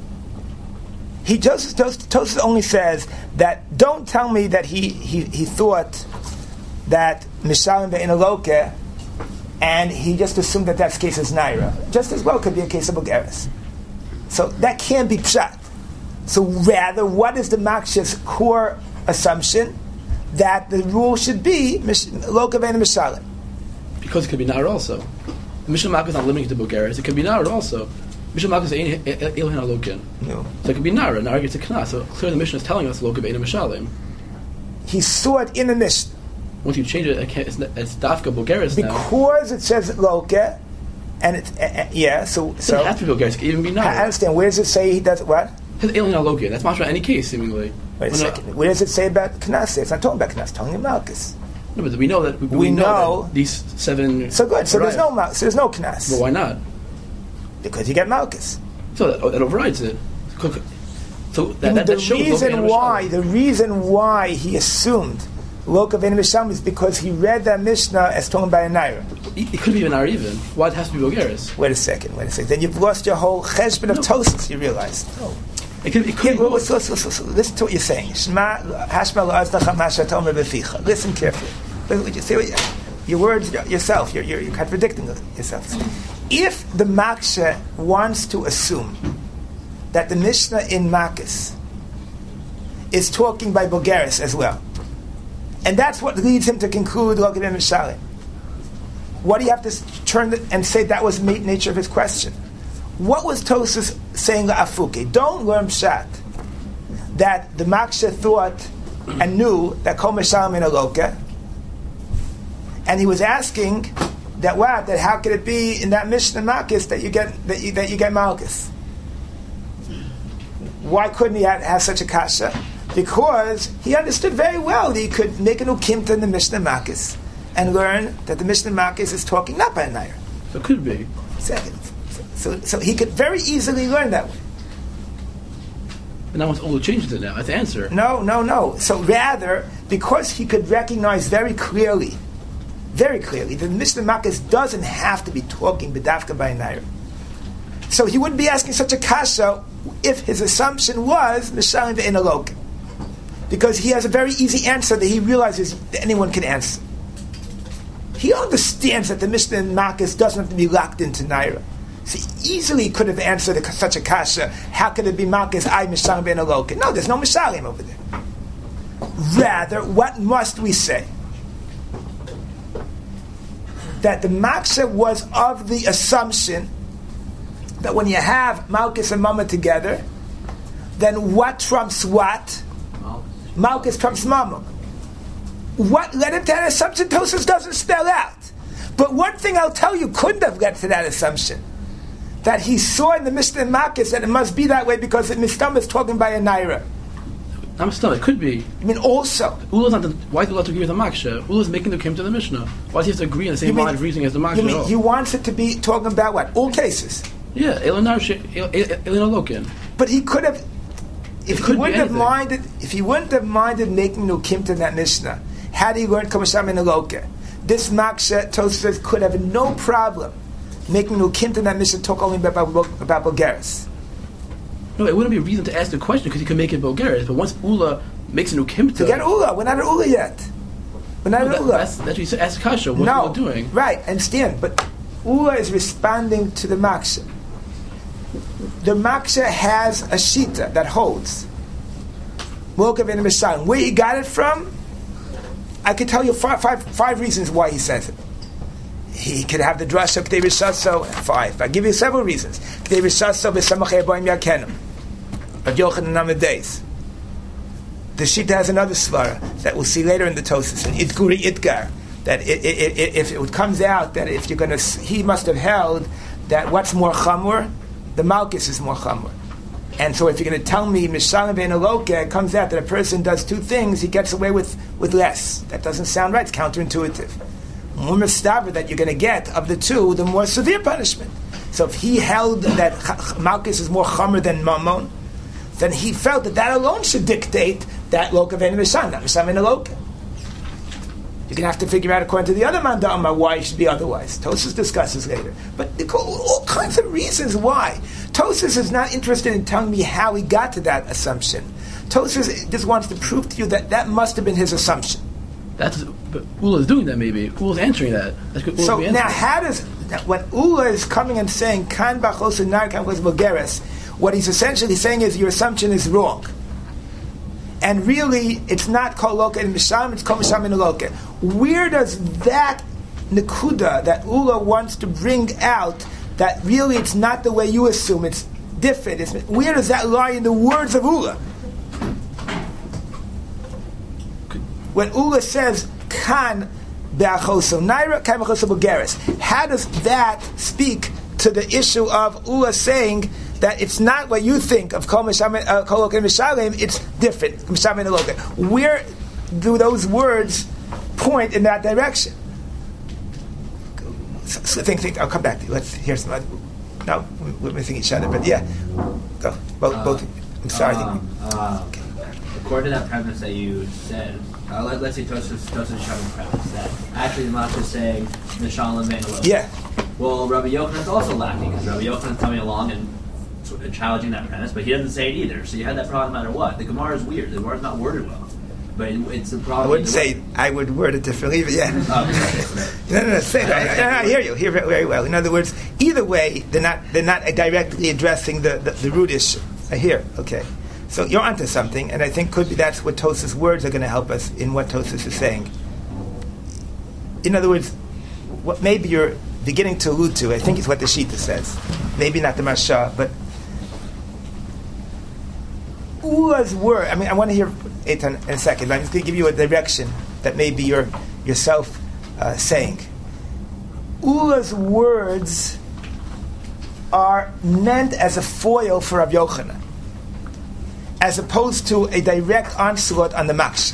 Tosfos only says that. Don't tell me that he thought that Mishalim ve'inaloke, and he just assumed that that's case as Naira. Just as well could be a case of Bogeres. So that can't be pshat. So rather, what is the Maksha's core assumption? That the rule should be Loka ve'in Mishalim. Because it could be Naira also. The Mishnah Makos is not limited to Bogeres. It could be Naira also. Mishnah Makos is Ilhin HaLokin. No. So it could be Naira. Naira gets a Knas. So clearly the Mishnah is telling us Loka ve'in Mishalim. He saw it in the Mishnah. Once you change it, it's Dafka Bogeres now. Because it says Loka, and it's, so... It doesn't have to be Bogeres. It could even be Naira. I understand. Where does it say he does what? It says Ilhin HaLokin. That's mashma any case, seemingly. Wait a second. Where does it say about Knas? It's not talking about Knas. It's talking about Malkus. No, but we know that we know that these 7. So good. So there's no Knas. But why not? Because you get Malkus. So that overrides it. So that shows the reason why he assumed Loka ve'in Mishalim is because he read that Mishnah as talking about a Naira. It could be a Naira even. Why it has to be Bogeres? Wait a second. Then you've lost your whole cheshbon of Tosfos. You realize? No. It could be. Listen to what you're saying. Shema hashma la'azdacha masha tomer beficha. Listen carefully. You see your words yourself. You're contradicting yourself. If the Maksha wants to assume that the Mishnah in Makos is talking by Bogeres as well, and that's what leads him to conclude Loka ve'in Mishalim, what do you have to turn and say that was the nature of his question? What was Tosfos saying la'afuke? Don't learn pshat that the Maksha thought and knew that Kol Mishalim in a Loka, and he was asking that how could it be in that Mishnah Makos that you get Malkus? Why couldn't he have such a kasha? Because he understood very well that he could make an ukimta in the Mishnah Makos and learn that the Mishnah Makos is talking not by a Nair. So it could be. Second. So he could very easily learn that way. But now Ula changes it now. That's the answer. No. So rather, because he could recognize very clearly, the Mishnah Makos doesn't have to be talking b'dafka by a Nair. So he wouldn't be asking such a kasha if his assumption was Mishalim ve'in Loka. Because he has a very easy answer that he realizes that anyone can answer. He understands that the Mishnah in Makos doesn't have to be locked into Naira. So he easily could have answered such a kasha. How could it be Makos? I Mishalim ve'in Loka. No, there's no Mishalim over there. Rather, what must we say? That the Maksha was of the assumption that when you have Malkus and Mama together, then what trumps what? Malkus trumps Mama. What led him to that assumption? Tosfos doesn't spell out. But one thing I'll tell you couldn't have led to that assumption. That he saw in the Mishnah and Makos that it must be that way because the Mishnah is talking by a Naira. I'm still. It could be. I mean, also. Ula's not. Why is Ula to agree with the Maksha? Ula's making the claim to the Mishnah. Why does he have to agree in the same line of reasoning as the Maksha? You mean he wants it to be talking about what? All cases. Yeah, Elin Lokin. But he could have. If he wouldn't have minded making Nukimta in that Mishnah, had he learned Kamasham in Loka, this Maksha Tosfos could have no problem making Nukimta in that Mishnah talk only about Bogeres. No, it wouldn't be a reason to ask the question because he could make it Bogeres. But once Ula makes a Nukimta, forget Ula. We're not at Ula yet. We're not at Ula. That's what you said. Ask Kasha. What's Ula doing? Right, I understand. But Ula is responding to the Maksha. The Maksha has a shita that holds Loka ve'in Mishalim. Where he got it from? I could tell you five reasons why he says it. He could have the drasha K'dei Rishaso, 5. I'll give you several reasons. K'dei Rishaso v'samach eboim yakenim. Rav Yochanan Amadeus. The Shita has another svara that we'll see later in the Tosas, and Idguri Idgar, that if it comes out that if you're going to, he must have held that what's more chamur, the Malchus is more chamur. And so if you're going to tell me Mishalim ben Aloka, it comes out that a person does two things, he gets away with less. That doesn't sound right, it's counterintuitive. More mistaver that you're going to get of the two, the more severe punishment. So if he held that Malchus is more chamur than Mammon, then he felt that alone should dictate that Loka ben Mishan, not Mishan ben Aloka. You're going to have to figure out, according to the other man Da'amar, why it should be otherwise. Tosas discusses later. But there are all kinds of reasons why. Tosas is not interested in telling me how he got to that assumption. Tosas just wants to prove to you that must have been his assumption. But Ula is doing that, maybe. Ula's answering that. So now how does, when Ula is coming and saying, Kan bachos and nar kan bachos bogeres, what he's essentially saying is your assumption is wrong. And really, it's not kol loka and misham, it's kol misham and loka. Where does that nekuda that Ula wants to bring out, that really it's not the way you assume, it's different, where does that lie in the words of Ula? When Ula says, kan be'achoso naira, kan be'achoso bogeres, how does that speak to the issue of Ula saying that it's not what you think of Kol Loka and Mishalim, it's different. Mishalim and Loka. Where do those words point in that direction? So think. I'll come back to you. Let's hear some other. No, we're missing each other, but yeah. Go. Both. I'm sorry. According to that premise that you said, let's say Tosas Shalom premise that actually the Master is saying Mishalim and Loka. Yeah. Well, Rabbi Yochanan is also lacking, because Rabbi Yochanan is coming along and challenging that premise, but he doesn't say it either. So you had that problem no matter what. The Gemara is weird. The Gemara is not worded well. But it's a problem. I wouldn't say I would word it differently, but yeah. No, say that. I hear you. Hear very well. In other words, either way, they're not directly addressing the root issue. I hear. Okay. So you're onto something, and I think could be that's what Tosas' words are going to help us in what Tosas is saying. In other words, what maybe you're beginning to allude to, I think is what the Shita says. Maybe not the Marsha, but Ula's word. I mean, I want to hear Eitan in a second. I'm just going to give you a direction that maybe you're yourself saying. Ula's words are meant as a foil for Rav Yochanan, as opposed to a direct onslaught on the Maksha.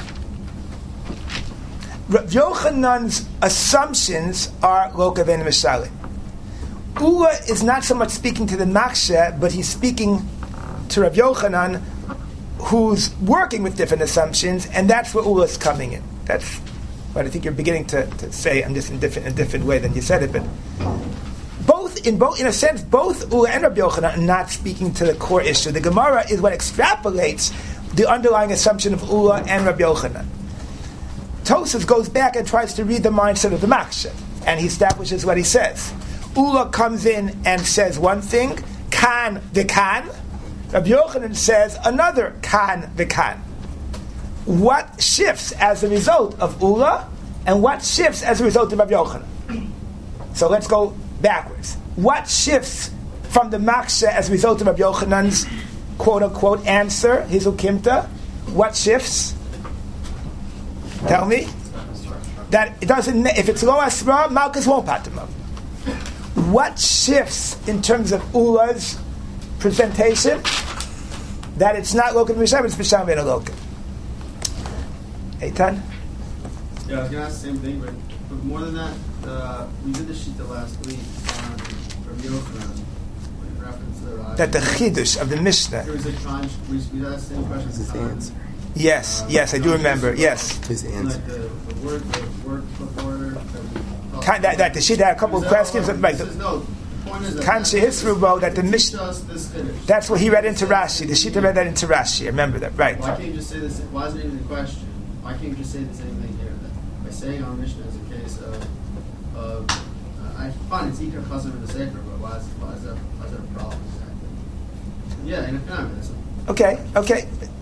Rav Yochanan's assumptions are Loka ben Mishalim. Ula is not so much speaking to the Maksha, but he's speaking to Rav Yochanan, who's working with different assumptions, and that's where Ula is coming in. That's what I think you're beginning to say. I'm just in a different way than you said it, but in a sense, both Ula and Rav Yochanan are not speaking to the core issue. The Gemara is what extrapolates the underlying assumption of Ula and Rav Yochanan. Tosas goes back and tries to read the mindset of the Maksha, and he establishes what he says. Ula comes in and says one thing, kan v'kan. Rabbi Yochanan says another kan v'kan. What shifts as a result of Ula, and what shifts as a result of Rabbi Yochanan? So let's go backwards. What shifts from the Maksha as a result of Rabbi Yochanan's quote-unquote answer, his ukimta? What shifts? Tell me. That it doesn't, if it's lo asra, Malchus won't pat him up. What shifts in terms of Ula's presentation? That it's not Loka Misham, it's Misham ben Aloka. Eitan? Yeah, I was going to ask the same thing, but more than that, we did the Shita last week on Rabbi Yochanan, in reference to the Rashi. That the Chidush of the Mishnah. There was a tranche, we had the same question. His answer. Yes, I do remember. Yes. His answer. Like the word before That the Shita had a couple of questions. Right. No, the point is that Kanshi Hisrubo, that the Mishnah. That's what he read into Rashi. The Shita read that into Rashi. I remember that. Right. Why can't you just say this? Why isn't it even a question? Why can't you just say the same thing here? That by saying our Mishnah is a case of I find it's Ikar Chazar in the Sefer, but why is that a problem? Exactly. Yeah, in a comment. Okay.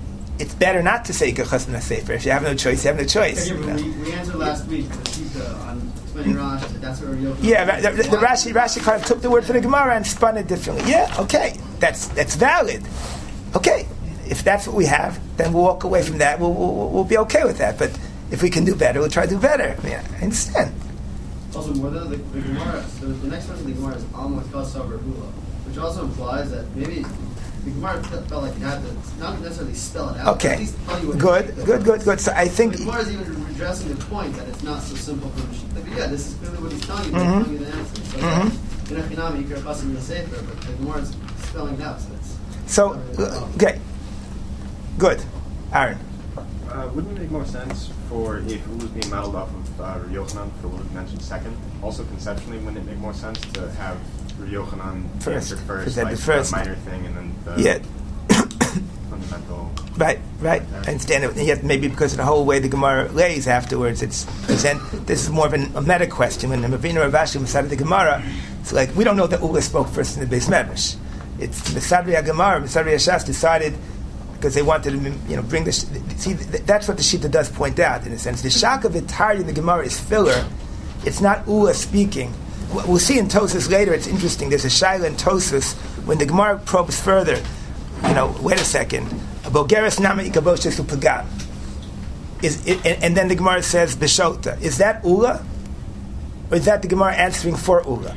it's better not to say Ikar Chasna Sefer. If you have no choice, you have no choice. Yeah, but we answered last week the Shita on explaining Rashi that that's where Yochanan. Yeah, the Rashi kind of took the word for the Gemara and spun it differently. Yeah, okay, that's valid. Okay, if that's what we have, then we'll walk away from that. We'll be okay with that. But if we can do better, we'll try to do better. I mean, I understand. Also, more than the Gemara, so the next verse of the Gemara is almost Kasav Hula, which also implies that maybe the Gemara felt like it had to not necessarily spell it out. Okay, At least tell you what good. So I think the Gemara is even addressing the point that it's not so simple for the Like, yeah, this is clearly what he's telling you. He's telling you the answer. So in a Chinami, you can pass in the Sefer, but the Gemara is spelling it out. So okay, good, Aaron. Wouldn't it make more sense for if Ulu was being modeled off of Rav Yochanan for what was mentioned second? Also, conceptually, wouldn't it make more sense to have Rav Yochanan answer first, like the minor thing, and then the fundamental? Right. I understand it. Yet maybe because of the whole way the Gemara lays afterwards, it's present. This is more of a meta question. When the Ravina Rav Ashi decided the Gemara, it's like we don't know that Ula spoke first in the Beis Medrash. It's the Mesadri HaGemara, Mesadri HaShas decided, because they wanted to, bring this. See, that's what the Shita does point out, in a sense. The Shak of entirety in the Gemara is filler. It's not Ula speaking. We'll see in Tosas later, it's interesting. There's a Shaila in Tosas, when the Gemara probes further, wait a second. Bogeres nama ikaboshes upagam. And then the Gemara says, Beshota. Is that Ula? Or is that the Gemara answering for Ula?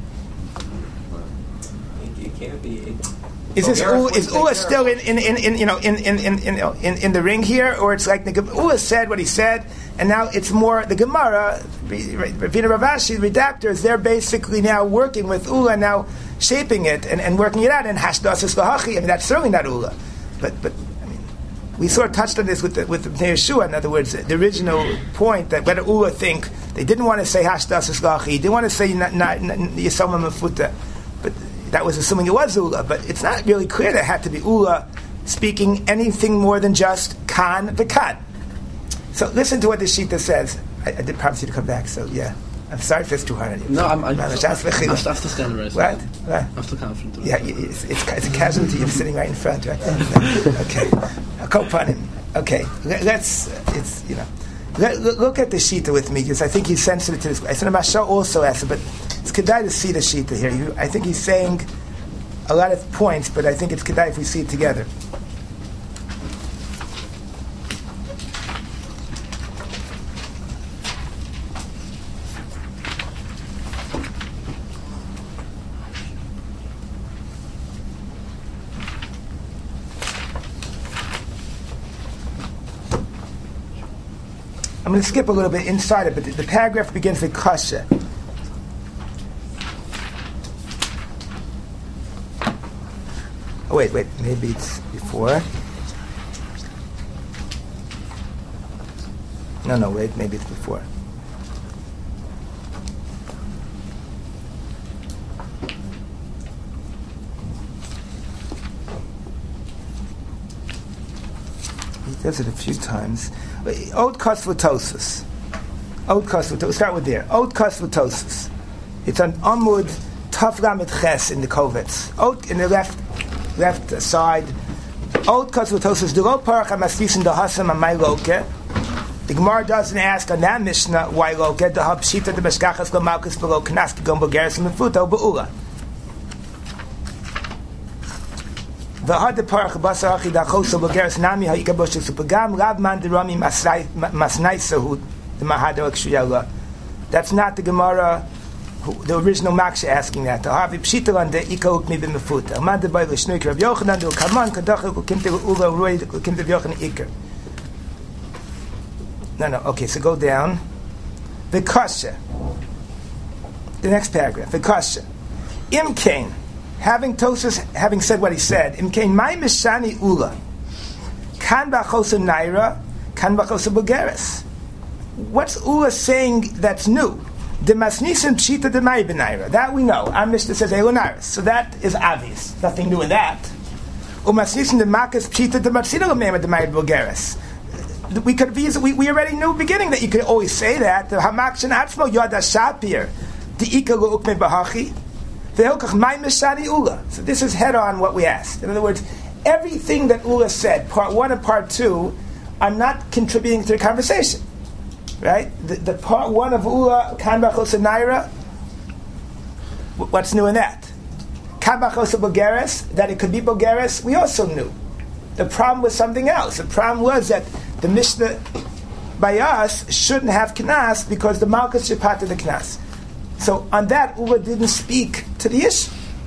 It can't be. Is Ula still in the ring here, or it's like Ula said what he said, and now it's more the Gemara, Ravina Rav Ashi, the redactors, they're basically now working with Ula, now shaping it and working it out. And Hashdas Lahachi, that's certainly not Ula, but I mean, we sort of touched on this with Bnei Yeshua. In other words, the original point that whether Ula think they didn't want to say Hashdas Lahachi, they didn't want to say Yisoma Mefuta, but that was assuming it was Ula, but it's not really clear that it had to be Ula speaking anything more than just Kan v'Kan. So listen to what the Shita says. I did promise you to come back, so yeah. I'm sorry if it's too hard on you. No, I'm still standing right. What? I'm still confident. Yeah, it's a casualty. You're sitting right in front, right? Okay. I'll go upon him. Okay. Let's look at the Shita with me, because I think he's sensitive to this. I said Masha also asked it, but it's kedai to see the Shita here. I think he's saying a lot of points, but I think it's kedai if we see it together. I'm going to skip a little bit inside it, but the paragraph begins with kasha. Oh, wait, maybe it's before. No, wait, maybe it's before. He does it a few times. Od Kasvatosis. Start with there. Od Kasvatosis. It's an Amud Tafra mit Ches in the Kovets. Od in the left side. Od Kasvatosis. Delo Parach HaMastis in the Hasam Amay Loke. The Gemara doesn't ask on that Mishnah why Loke. The Habshita the Meshkachas Lo Malkus Below Knas Gom Bogeres Mefuto Beula. V'had the parach basarachi dachoso bogeres nami ha'ikabosh supagam Rav man derami masnai sahud the mahadar kshuyala. That's not the Gemara, the original Maksha asking that. Havi pshitalan de ikauk mi b'mefuta. Man de bay l'shnuik Rav Yochanan de kaman kadachel ukimte ula roy ukimte Yochanan ikar. No. Okay, so go down. The kasha. The next paragraph. The kasha. Imkain. Having said what he said, Imkain my mishani ula, kan b'chosa naira, kan b'chosa bogeres. What's Ula saying that's new? The masnisim pshita de mai b'naira. That we know. Our Mishnah says elonaris, so that is obvious. Nothing new in that. Umasnisim de makas pshita de matzina l'meima de mai bogeres. We could we already knew beginning that you could always say that. The hamakshan atzmo yad hashapir, the ika l'ukme b'hachi. So this is head on what we asked. In other words, everything that Ula said, part 1 and part 2, are not contributing to the conversation. Right? The part 1 of Ula, Kan B'Chosa Naira, what's new in that? Kan B'Chosa Bogeres, that it could be Bogeres, we also knew. The problem was something else. The problem was that the Mishnah by us shouldn't have Knas because the Malkus should part of the Knas. So on that, Ula didn't speak to the issue.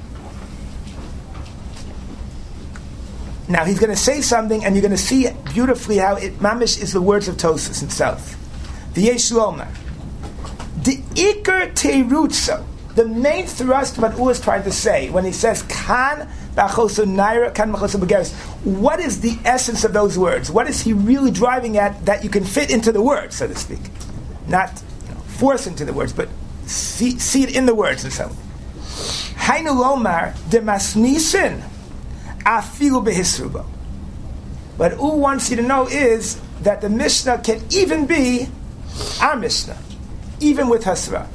Now he's going to say something, and you're going to see beautifully how it mamish is the words of Tosfos himself. V'yesh lomar, the ikar teirutza, the main thrust of what Ula is trying to say when he says kan b'chosu naira, kan b'chosu b'geres. What is the essence of those words? What is he really driving at that you can fit into the words, so to speak, not force into the words, but see it in the words and so on. Hainu lomar de masnisin. Afilu behisruba. What Ula wants you to know is that the Mishnah can even be our Mishnah, even with Hasra.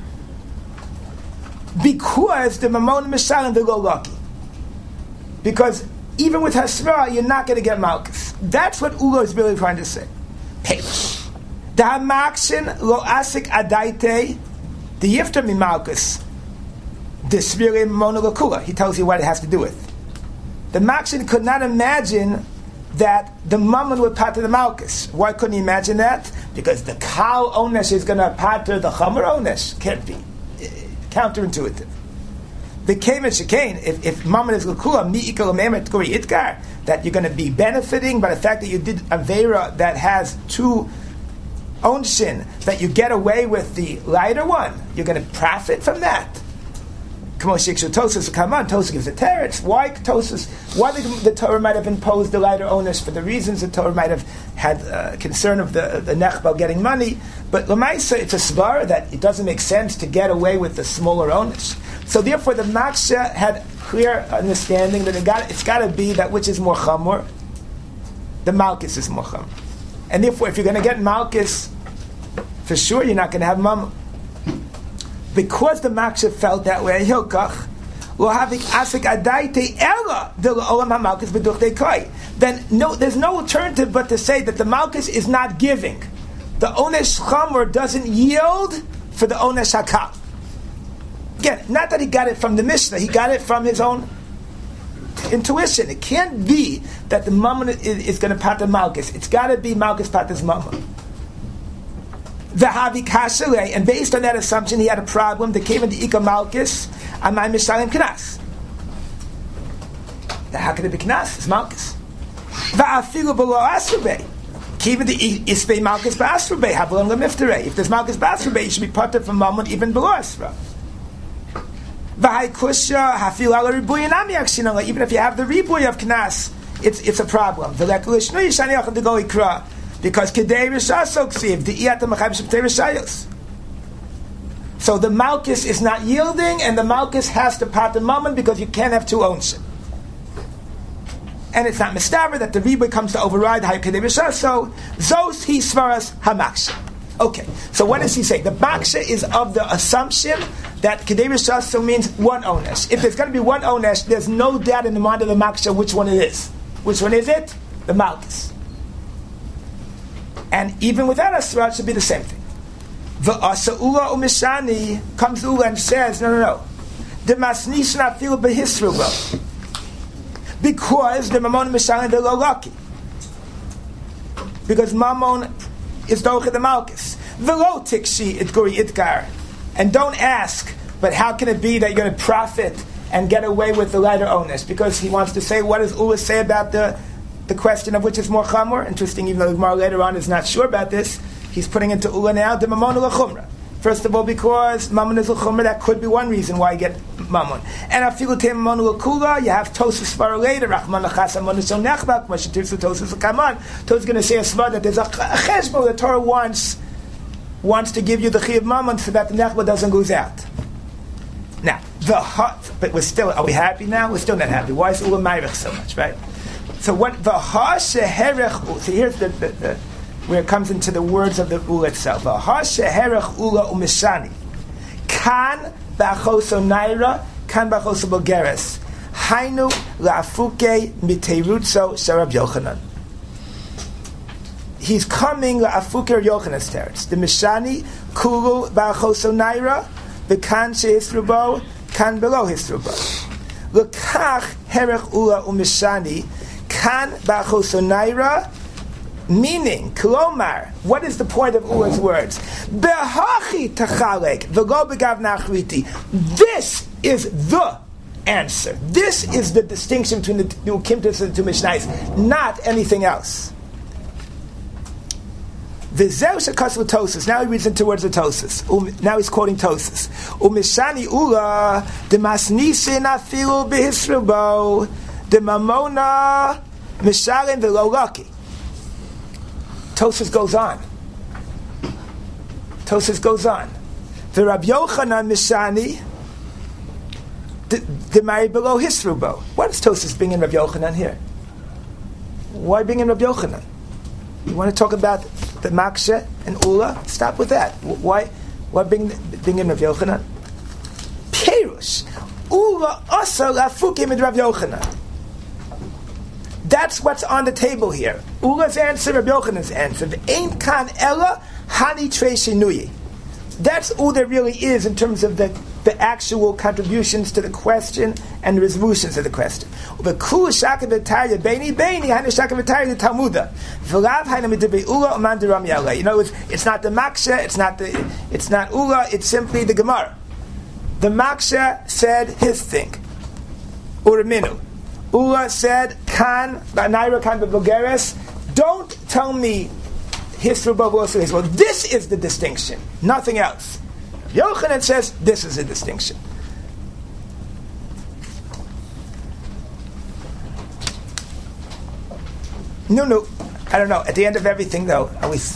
Because the Mamon Mishalim the Golaki. Because even with Hasra, you're not going to get Malkus. That's what Ula is really trying to say. Peish. The Hamakshin lo asik adaite, the Yifter mi Malkus, the Sviri Mamon Lakula. He tells you what it has to do with. The Makshin could not imagine that the Mammon would pater the Malkus. Why couldn't he imagine that? Because the Kal Onesh is going to pater the Chamar Onesh. Can't be. Counterintuitive. The Kemet Shekain, if Mammon is Lakula, Mi'ikal Memet Kuri Itkar, that you're going to be benefiting by the fact that you did Avera that has 2 Onshin, that you get away with the lighter one, you're going to profit from that. Tosfos come on. Tosfos gives a teretz. Why Tosfos? Why the Torah might have imposed the lighter onus for the reasons the Torah might have had concern of the nechbal getting money. But l'maisa, it's a svara that it doesn't make sense to get away with the smaller onus. So therefore, the Maksha had clear understanding that it's got to be that which is more chamor. The Malkus is more chamor, and therefore, if you're going to get Malkus, for sure you're not going to have Mammon. Because the Maksha felt that way, Hilkach, then no, there's no alternative but to say that the Malkus is not giving. The Onesh Chamor doesn't yield for the Onesh Hakal. Again, not that he got it from the Mishnah, he got it from his own intuition. It can't be that the Mammon is going to pat the Malkus. It's got to be Malkus pat his Mammon. And based on that assumption, he had a problem. They came into Ika Malkus, and my Mishalim Knas. How can it be Knas? It's Malkus. Va'afilu below Asrubei. Even the Isbei Malkus Ba'asrubei, Habulam Lemifterei. If there's Malkus Ba'asrubei, you should be put from Mammon even below Asra. Va'haikusha Hafil ala Ribuy Nami Akshinala. Even if you have the Ribuy of Knas, it's a problem. V'lekulish no Yishani Achad Dego Ikra. Because Kedei Rishasok Siv, the Iyata Machab Sheptei Rishayos. So the Malkus is not yielding, and the Malkus has to pat the Mammon because you can't have 2 ownership. And it's not Mistaver that the Riboy comes to override Kedei Rishaso. Zos Hi Svaras Hamaksha. Okay, so what does he say? The Maksha is of the assumption that Kedei Rishaso means 1 Onesh. If there's going to be 1 Onesh, there's no doubt in the mind of the Maksha which one it is. Which one is it? The Malkus. And even without Asra, it should be the same thing. V'asa Ula Umishani comes Ula and says, no. The Masnish not feel behisruba. Because the Mammon Mishani the Lolaki. Because Mammon is Doche the Malkus. V'lo Tikshi Itguri Itgar. And don't ask, but how can it be that you're going to profit and get away with the lighter onus? Because he wants to say, what does Ula say about the question of which is more chamor? Interesting, even though the Gemara later on is not sure about this, he's putting into Ula now the Mammon l'chumra. First of all, because Mammon is l'chumra, that could be one reason why you get Mammon. And afilu te Mammon l'kula, you have Tosfos Svara later, Rachman l'chas Mammon l'shon nechbak, Mashitivsu Tosfos l'kaman. Tosfos is going to say a Svara that there's a cheshbon, the Torah wants to give you the chi of Mammon so that the nechba doesn't lose out. Now, but are we happy now? We're still not happy. Why is Ula Mayrich so much, right? So what the hasheherech? So here's the where it comes into the words of the Ula itself. The hasheherech Ula umishani kan b'achoso naira kan b'achoso bogeres Hainu la'afuke miteirutzo sharab Yochanan. He's coming la'afuke Yochanan's teretz. The Mishani kulu ba'achoso naira v'kan she'hisrubo kan below hisrubo. L'kach herech ula u'mishani kan ba'achoso naira. Meaning, Kolomar, what is the point of Ula's words? Behachi tachalek v'lo begav nachriti. This is the answer. This is the distinction between the Ukimtas and the two Mishnayos, not anything else. V'zeu shekas l'Tosis. Now he reads into words of Tosis. Now he's quoting Tosis. Umishani Ula demasnisin afilu behisrubo demamona mishalim v'lo laki. Tosis goes on. The Rabbi Yochanan Mishani, the Mari below Hisrubo. What is Tosis bringing Rabbi Yochanan here? Why bring in Rabbi Yochanan? You want to talk about the Maksha and Ula? Stop with that. Why bring in Rabbi Yochanan? Perush. Ula also lafukim with Rabbi Yochanan. That's what's on the table here. Ula's answer, Rabbi Yochanan's answer. Ein kan ella hani trei shinuyi. That's all there really is in terms of the actual contributions to the question and the resolutions of the question. In other words, it's not the Maksha, it's not Ula, it's simply the Gemara. The Maksha said his thing. Uraminu. Ula said, "Kan ba'naira kan b'bogeres." Don't tell me hisrubo also his. Well, this is the distinction, nothing else. Yochanan says this is a distinction. No, I don't know. At the end of everything, though,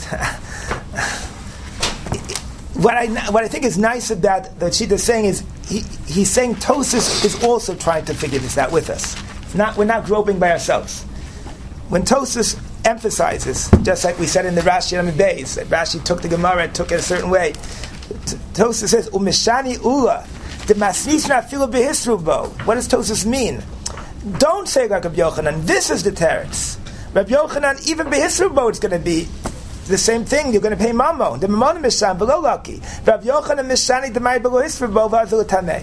what I think is nice about that Shita's saying is he's saying Tosis is also trying to figure this out with us. We're not groping by ourselves. When Tosis emphasizes, just like we said in the Rashi Amid Beis, that Rashi took the Gemara and took it a certain way, Tosis says, "Umishani Ula, the masnisna filu behisrubo." What does Tosis mean? Don't say like Rabbi Yochanan. This is the teretz. Rabbi Yochanan, even behisrubo, it's going to be the same thing. You're going to pay mamon. The mamon mishan below lucky. Rabbi Yochanan mishani demai below hisrubo v'azul tamei.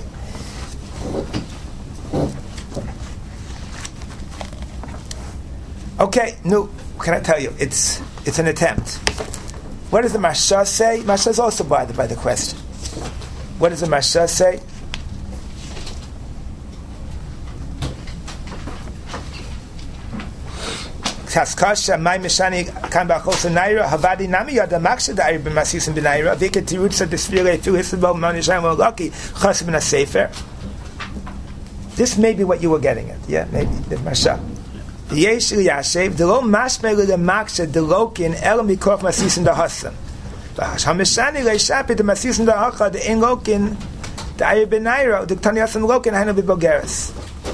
Okay, no, can I tell you? It's an attempt. What does the Marsha say? Marsha is also bothered by the question. What does the Marsha say? Kaskasha mai mishani kan ba'chosa naira havadi nami yada maksha da'ir b'masisim b'naira v'ika tirutza d'sfirei tu hisabo manishayim v'laki chas b'na sefer. This may be what you were getting at. Yeah, maybe the Marsha. Yesh Yashev, the lo mashmele the maksha the lokin el mikof masisim dahasan. Hamishani leishapi the masisim dahacha the in lokin the ayir b'naira the tanyasan lokin hanu b'bogeres.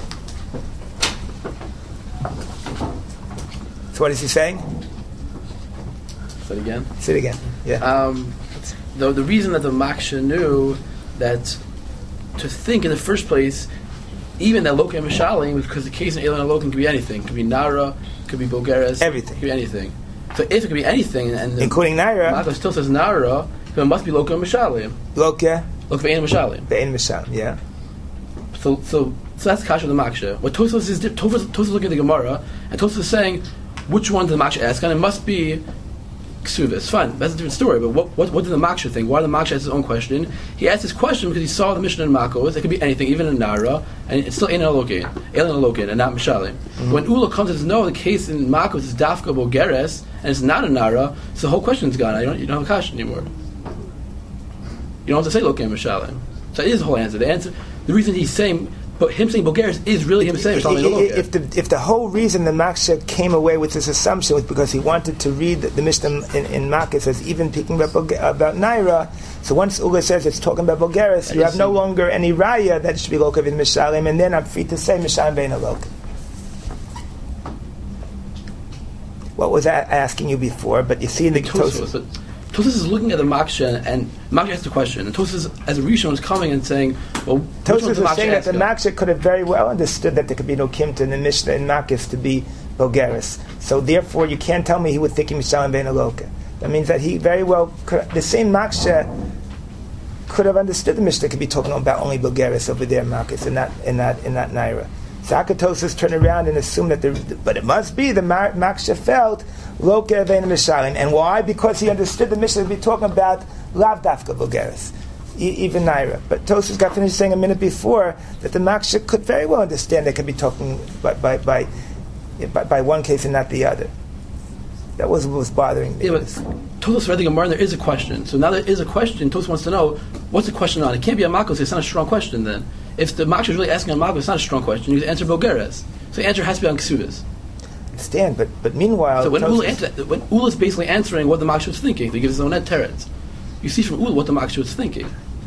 So what is he saying? Say it again. Say it again. Yeah. The reason that the maksha knew that to think in the first place. Even that Loken Mishalim, because the case in Elon Loken could be anything. It could be Nara, it could be Bulgaris. Everything. It could be anything. So if it could be anything, and including Naira, Malka still says Nara, then it must be Loken Mishalim. Loken Mishalim. Ve'en Mishalim, yeah. So that's Kasha the Maksha. What Tosfos is looking at the Gemara, and Tosfos is saying, which one did the Maksha ask? And it must be Ksuvis. Fine, that's a different story. But what did the Maksha think? Why did the Maksha ask his own question? He asked this question because he saw the Mishnah in Makos. It could be anything, even in Nara, and it's still Elon Alokin, and not Mishalim. Mm-hmm. When Ula comes and says, no, the case in Makos is Dafka Bogeres, and it's not a Nara, so the whole question's gone. You don't have a kasha anymore. You don't have to say Lokin Mishalim. So it is the whole answer. The reason he's saying, but him saying Bulgaris is really him saying if the whole reason the Maksha came away with this assumption was because he wanted to read the Mishnah in Makos as even speaking about Naira, so once Ula says it's talking about Bulgaris, you have no longer any raya that it should be Lokav in Mishalim, and then I'm free to say Mishalim Bein Alok. What was I asking you before? But you see in the Tosfos. Tosfos is looking at the Maksha, and Maksha asked the question, and Tosfos, as a Rishon, is coming and saying, well, Tosfos is saying that the Maksha could have very well understood that there could be no Kimta in the Mishnah and Makis to be Bogeres. So therefore, you can't tell me he would think Mishalim Bein Aloka. That means that he very well could, the same Maksha could have understood the Mishnah could be talking about only Bogeres over there, Makis, and not Naira. So how could Tosfos turn around and assume that but it must be the Maksha felt Loka Vein Mishalim. And why? Because he understood the Mishnah to be talking about Lav Dafka Bogeres, even Naira. But Tosfos got finished saying a minute before that the Maksha could very well understand they could be talking by one case and not the other. That was what was bothering me. Yeah, but Tosfos read the Gemara and there is a question. So now there is a question, Tosfos wants to know, what's the question on? It can't be a Makos, it's not a strong question then. If the Maksha is really asking on Makos, it's not a strong question. You can answer Bogeres. So the answer has to be on Ksubas. I understand, but meanwhile... So when Ula is basically answering what the Maksha was thinking, he gives his own teretz. You see from Ula what the Maksha was thinking.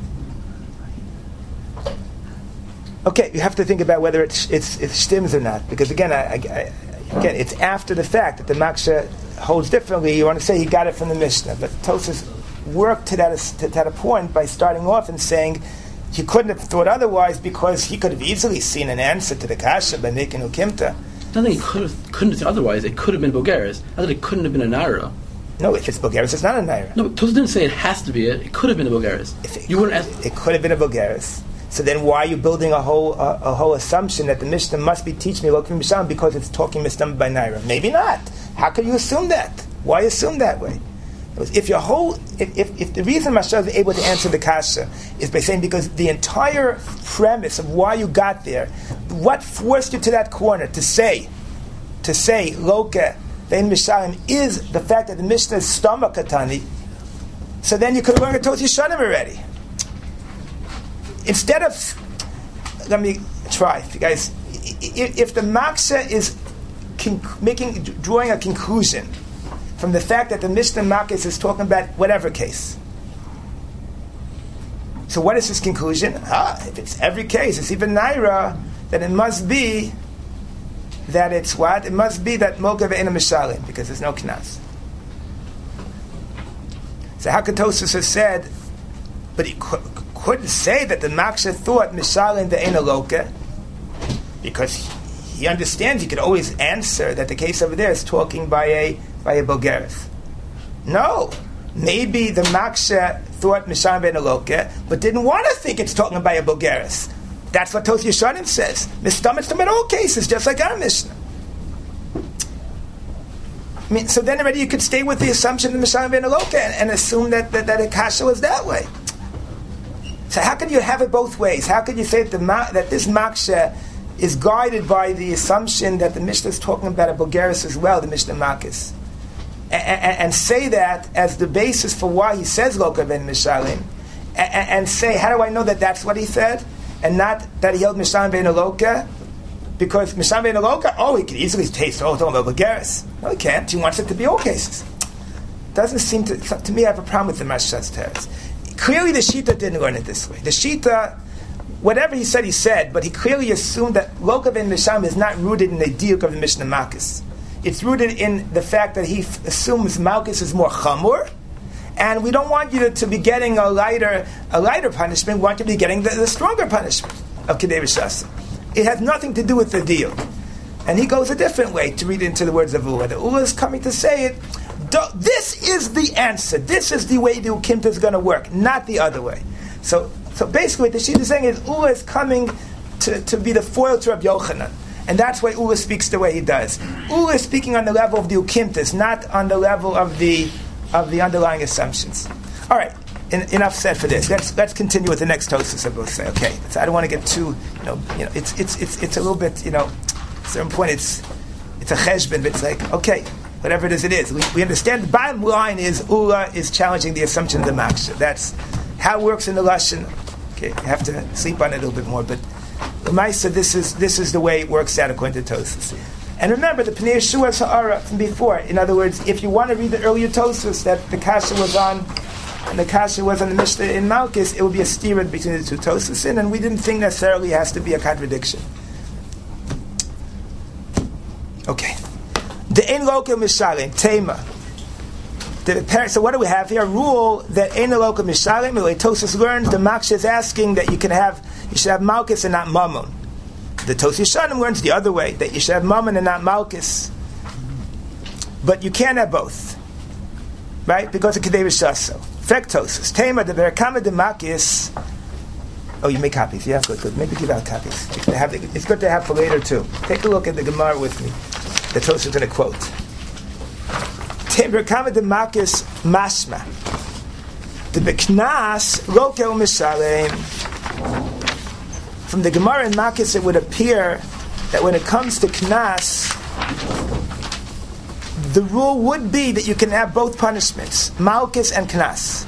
Okay, you have to think about whether it stims or not, because again, again, it's after the fact that the Maksha holds differently. You want to say he got it from the Mishnah, but Tosfos worked to that point by starting off and saying he couldn't have thought otherwise because he could have easily seen an answer to the kasha by making ukimta. I don't think he couldn't have seen otherwise. It could have been Bogeres. I thought it couldn't have been a Naira. No, if it's Bogeres, it's not a Naira. No, Tosfos didn't say it has to be it. It could have been a Bogeres. It could have been a Bogeres. So then why are you building a whole assumption that the Mishnah must be teaching me Lokim B'Shalom because it's talking Mishnah by Naira? Maybe not. How can you assume that? Why assume that way? If the reason Masha is able to answer the kasha is by saying because the entire premise of why you got there, what forced you to that corner to say Loka Vein Mishalim is the fact that the Mishnah is stomach katani. So then you could have learned Tos Yishanim already. Instead of, let me try, you guys. If the Maksha is drawing a conclusion from the fact that the Mishnah Makis is talking about whatever case. So what is his conclusion? If it's every case, it's even Naira, then it must be that it's what? It must be that Moga ve'ena Mishalim, because there's no Knas. So how could Tosfos have said, but he couldn't say that the Maksha thought Mishalim ve'ena Loka, because he understands he could always answer that the case over there is talking by a Bogeres. No. Maybe the Maksha thought Mishalim ve'ena Loka, but didn't want to think it's talking by a Bogeres. That's what Tos Yeshanim says. Mistamets in all cases, just like our Mishnah. I mean, so then already you could stay with the assumption of Mishalim ve'ena Loka and assume that the kasha was that way. So how can you have it both ways? How can you say that this Maksha is guided by the assumption that the Mishnah is talking about a Bogeres as well, the Mishnah Makis, and say that as the basis for why he says Loka ben Mishalim, and say, how do I know that that's what he said, and not that he held Mishalim ben Loka? Because Mishalim ben Loka, he can easily taste talking about Bogeres. No, he can't. He wants it to be all cases. Doesn't seem to me I have a problem with the Mashas teretz. Clearly the Shita didn't learn it this way. The Shita, whatever he said, but he clearly assumed that Loka ben Mishalim is not rooted in the diuk of the Mishnah Makis. It's rooted in the fact that he assumes Malkus is more chamur, and we don't want you to be getting a lighter punishment. We want you to be getting the stronger punishment of Kedei B'Shasa. It has nothing to do with the diuk. And he goes a different way to read into the words of Ula. The Ula is coming to say it. This is the answer. This is the way the Ukimta is going to work, not the other way. So basically what the Shita is saying is Ula is coming to be the foil to Rabbi Yochanan. And that's why Ula speaks the way he does. Ula is speaking on the level of the Ukimtas, not on the level of the underlying assumptions. All right, enough said for this. Let's continue with the next Tosfos. I will say, okay. So I don't want to get too, it's a little bit, at a certain point it's a cheshbon, but it's like, okay, whatever it is. We understand the bottom line is Ula is challenging the assumption of the Maksha. That's how it works in the Lashon. Okay, you have to sleep on it a little bit more, but L'maisa, this is the way it works out according to Tosfos. And remember, the Pnei Yeshua Ha'ara from before. In other words, if you want to read the earlier Tosfos that the kasha was on, and the kasha was on the Mishnah in Malkus, it would be a stirah between the two Tosfos, and we didn't think necessarily it has to be a contradiction. Okay. The Ein Loka Mishalim, Tema. So what do we have here? A rule that Ein Eloka Mishalim. Tosfos learns the Maksha is asking that you should have Malkus and not Mammon. The Tosfos Yeshanim learns the other way, that you should have Mammon and not Malkus. But you can't have both, right? Because of Kedei Rishaso. Fektosis. Tema de Berakama de Makis. Oh, you make copies? Yeah, good. Maybe give out copies. It's good to have for later too. Take a look at the Gemara with me. The Tosfos is going to quote. Tema Berakama de Makis Mashma. The Beknas Rokel Mishalem. From the Gemara in Makis, it would appear that when it comes to Knas, the rule would be that you can have both punishments, Malkus and Knas.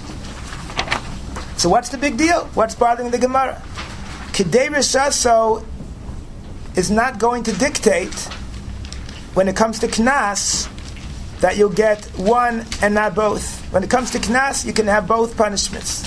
So what's the big deal? What's bothering the Gemara? Kedei Rishaso is not going to dictate, when it comes to Knas, that you'll get one and not both. When it comes to Knas, you can have both punishments.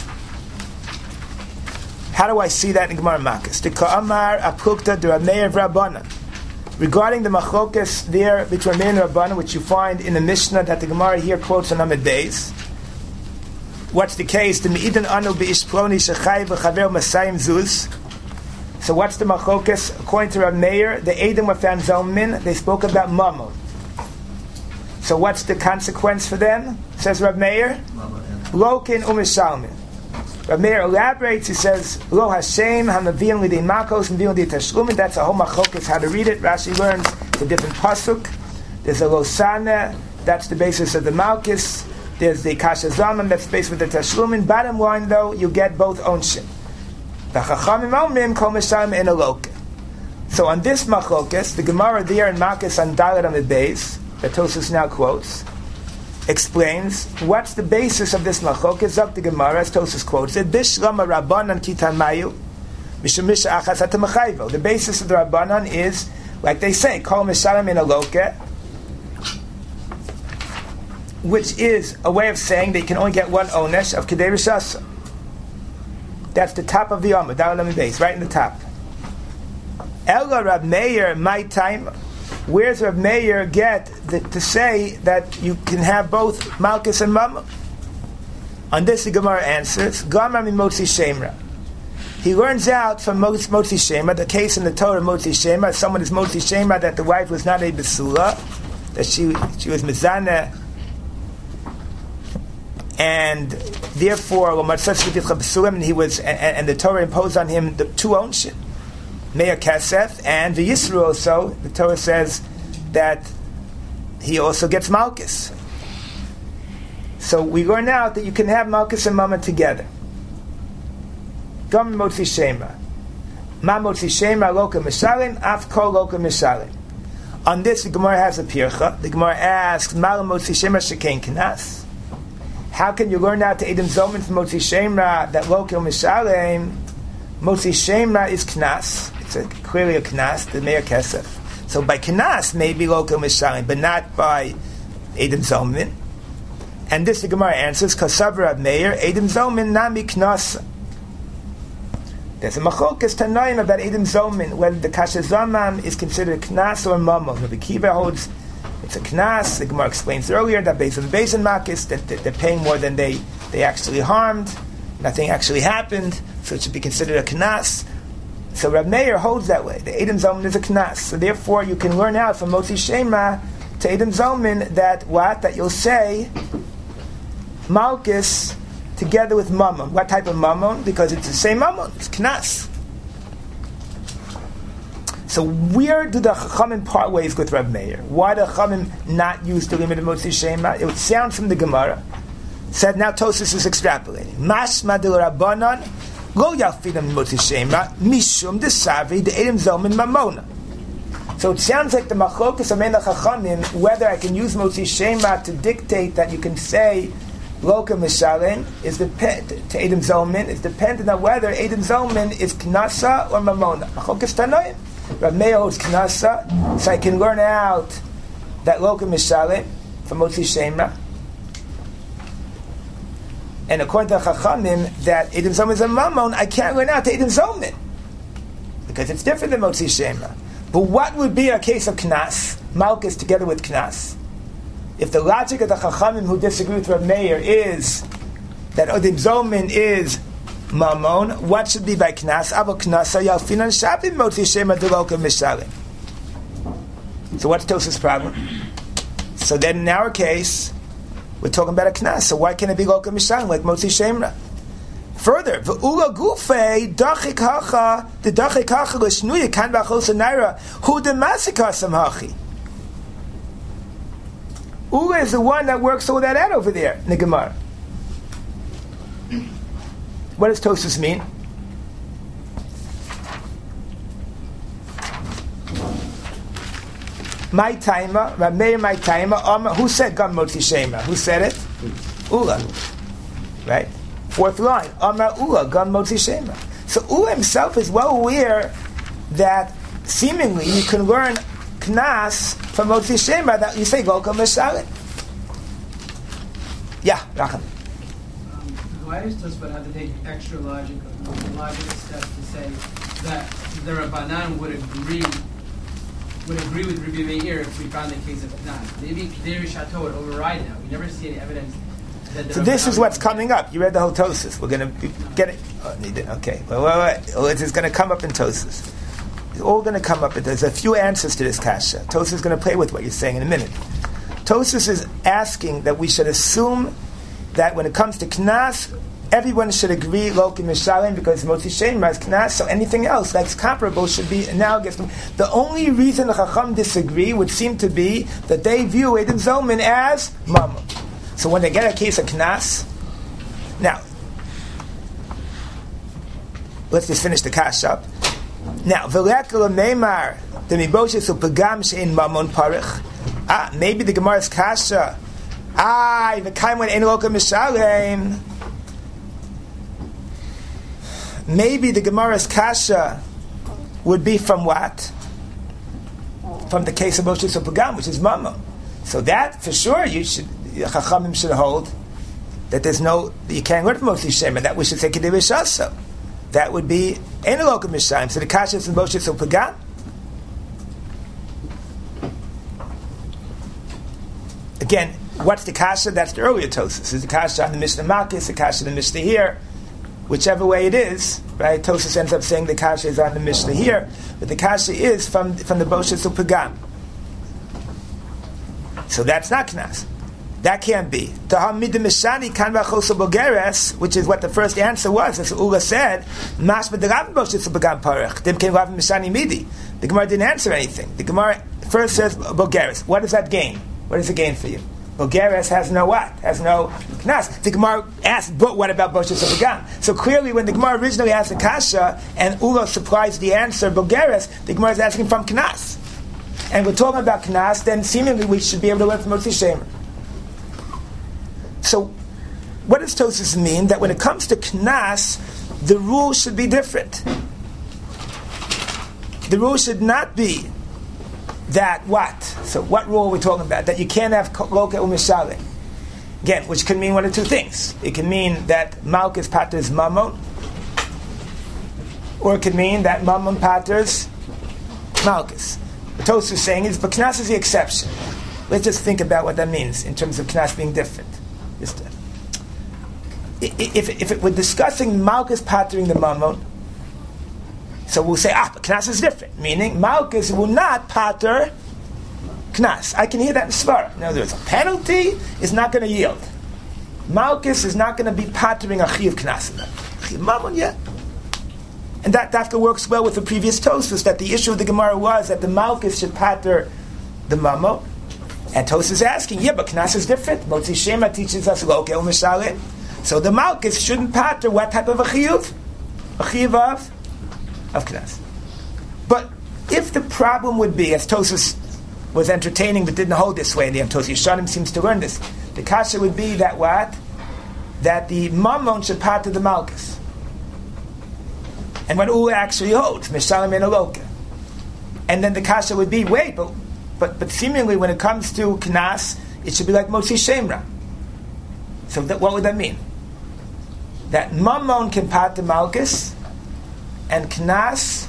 How do I see that in Gemara Makis? The Ka'amar Apukta de Rav Meir Rabbanan. Regarding the machlokas there between Meir and Rabbanan, which you find in the Mishnah that the Gemara here quotes on Amid Beis. What's the case? The Me'idan Anu Be'ishploni Shechai V'chaver Masayim Zuz. So what's the machlokas? According to Rav Meir, the Edom were found Zalmin. They spoke about Mammon. So what's the consequence for them? Says Rav Meir, Lokin Umishalmin. Rav Meir elaborates. He says, Lo Hashem Hamaviyim Lidei Makos Maviyim Lidei Tashlumin. That's a whole machlokas how to read it. Rashi learns the different pasuk. There's a Losana. That's the basis of the Malkus. There's the Kasha Zaman. That's the basis with the Tashlumin. Bottom line, though, you get both ownership. The Chachamim Omrim Kol Mishalim in a Loka. So on this machlokas, the Gemara there in Makis on Dalet on the base, that Tosfos now quotes, explains what's the basis of this machlokas. Up the Gemara, as Tosfos quotes it, Bishlama Rabbanan Kitan Mayu, Mishumisha Achas Atamachayvo. The basis of the Rabbanan is, like they say, Kol Mishalim in a Loka, which is a way of saying they can only get one onesh of Kedei Rishaso. That's the top of the Amud, Dalet base, right in the top. Ella Rav Meir, my time. Where's Rav Meir get to say that you can have both Malkus and Mammon? On this, the Gemara answers, Gamar mi Motzi Shemra. He learns out from Motzi Shemra, the case in the Torah Motzi Shemra, someone is Motzi Shemra that the wife was not a Besula, that she was Mizana, and therefore, and he was, and the Torah imposed on him the two ownership. Meir Kesef, and the Yisro also, the Torah says that he also gets Malkus. So we learn out that you can have Malkus and Mammon together. Gam Motzi Shema. Ma Motzi Shema Loka Mishalim, Af Kol Loka Mishalim. On this, the Gemara has a pircha. The Gemara asks, Mal Motzi Shema Shekain Knas. How can you learn out to Edom Zomin from Motzi Shema that Loka Mishalim? Motzi Shema is Knas. It's clearly a Knas, the Meir Kesef. So by Knas, maybe Loka Mishalim, but not by Edom Zomin. And this the Gemara answers, Kasav Rav Meir, Edom Zomin Nami Knas. There's a Macholkas Tanoim about Edom Zomin, whether the Kasha Zaman is considered Knas or Mammon. Rabbi Kiva holds it's a Knas. The Gemara explains earlier that based on the Beis and Makis, that they're paying more than they actually harmed. Nothing actually happened, so it should be considered a Knas. So Rav Meir holds that way. The Edom Zomin is a Knas. So therefore, you can learn out from Motzi Shema to Edom Zomin that what? That you'll say Malkus together with Mammon. What type of Mammon? Because it's the same Mammon. It's Knas. So where do the Chachamim part ways with Rav Meir? Why do the Chachamim not use the limit of Motzi Shema? It would sound from the Gemara. Said now Tosfos is extrapolating. Mashma de Rabbanan lo yalfidam Motzi Shema mishum desavi de Edom Zomin Mamona. So it sounds like the machlokas of Melech Chachamim, whether I can use Motzi Shema to dictate that you can say Loka Mishalim is to Edom Zomin is dependent on whether Edom Zomin is Knasa or Mamona. Machlokas Tanoim. Rav Meir holds Knasa, so I can learn out that Loka Mishalim from Motzi Shema. And according to Chachamim, that Edom Zomin is a Mammon, I can't learn out to Edom Zomin because it's different than Motzi Shema. But what would be a case of Knas, Malkus together with Knas? if the logic of the Chachamim who disagree with Rav Meir is that Odim Zomin is Mamon, what should be by Knas? Avo Knasa Yalfinan Shabim Motzi Shema Deloka Mishalim. So what's Tosaf's problem? So then in our case, we're talking about a Knas. So why can't it be Loka Mishalim like Motzi Shemra? Further, V'ula Gufei Dachik Hacha the Dachik Hacha L'Shnuya Kan B'Achos Naira Hu Demasika Hachi. Ula is the one that works all that out over there in the Gemara. What does Tosfos mean? My timer, Rameir my timer. Who said Gam Motzi Shema? Who said it? Ula. Right? Fourth line. Amar Ula Gam Motzi Shema. So Ula himself is well aware that seemingly you can learn Knas from Motzi Shema that you say Golka Meshalim. Yeah, Racham. Why does Tosfot have to take extra logical steps to say that the Rabbanan would agree with Rabbi Meir if we found the case of Knas? Maybe Kedei Rishato would override that. We never see any evidence that the So this is what's coming up. You read the whole Tosfos. We're going to get it. Oh, okay. Well, it's going to come up in Tosfos. It's all going to come up. There's a few answers to this kasha. Tosfos is going to play with what you're saying in a minute. Tosfos is asking that we should assume that when it comes to Knas, everyone should agree Loki Mishalim because Motzi Shema is Knas, so anything else that's comparable should be analogous. The only reason the Chacham disagree would seem to be that they view Edom Zolman as Mammon. So when they get a case of Knas, now, let's just finish the kash up. Now, V'lekala Meimar, the Miboshes Upagam Shein Mammon Parich. Maybe the Gemara's kasha. Maybe the Gemara's kasha would be from what? From the case of Moshe Sopagam, which is Mammon. So that, for sure, Chachamim should hold that you can't learn from Moshe Shema, that we should say Kedei Rishasa. That would be Ein Loka Mishayim. So the kasha is from Moshe Sopagam. Again, what's the kasha? That's the earlier Tosfos. Is the kasha on the Mishnah Makis, the kasha on the Mishnah here? Whichever way it is, right? Tosfos ends up saying the kasha is on the Mishnah here, but the kasha is from the Boshes Upagam. So that's not Knas. That can't be. Which is what the first answer was, as Ula said. The Gemara didn't answer anything. The Gemara first says Bogeres. What does that gain? What does it gain for you? Bogeres has no what? Has no Knas. The Gemara asked, but what about Boshes Upagam? So clearly when the Gemara originally asked the Kasha, and Ula supplies the answer, Bogeres, the Gemara is asking from Knas. And we're talking about Knas, then seemingly we should be able to learn from Motzi Shema. So, what does Tosfos mean? That when it comes to Knas, the rule should be different. The rule should not be that what? So, what rule are we talking about? That you can't have Loka U'Mishalim. Again, which can mean one of two things. It can mean that Malkus paters Mammon, or it can mean that Mammon paters Malkus. What Tosfos is saying is, but Knas is the exception. Let's just think about what that means in terms of Knas being different. If we're discussing Malkus patering the Mammon, so we'll say, but Knas is different, meaning Malkus will not pater Knas. I can hear that in Svara. In other words, a penalty is not going to yield. Malkus is not going to be patering a Chiv Knas. Chiv Mammon, yeah. And that works well with the previous Tosfos, that the issue of the Gemara was that the Malkus should pater the Mammon. And Tosfos is asking, but Knas is different. Motzi Shema teaches us Loka U'Mishalim. So the Malkus shouldn't pater what type of a Chiyuv? A Chiyuv of Knas. But if the problem would be, as Tosfos was entertaining but didn't hold this way, and the Tosfos Yeshanim seems to learn this, the kasha would be that what? That the Mammon should pater the Malkus. And what Ula actually holds, Mishalim and Loka. And then the kasha would be, but seemingly when it comes to Knas, it should be like Motzi Shemra. So what would that mean? That Mammon can pater Malkus, and Knas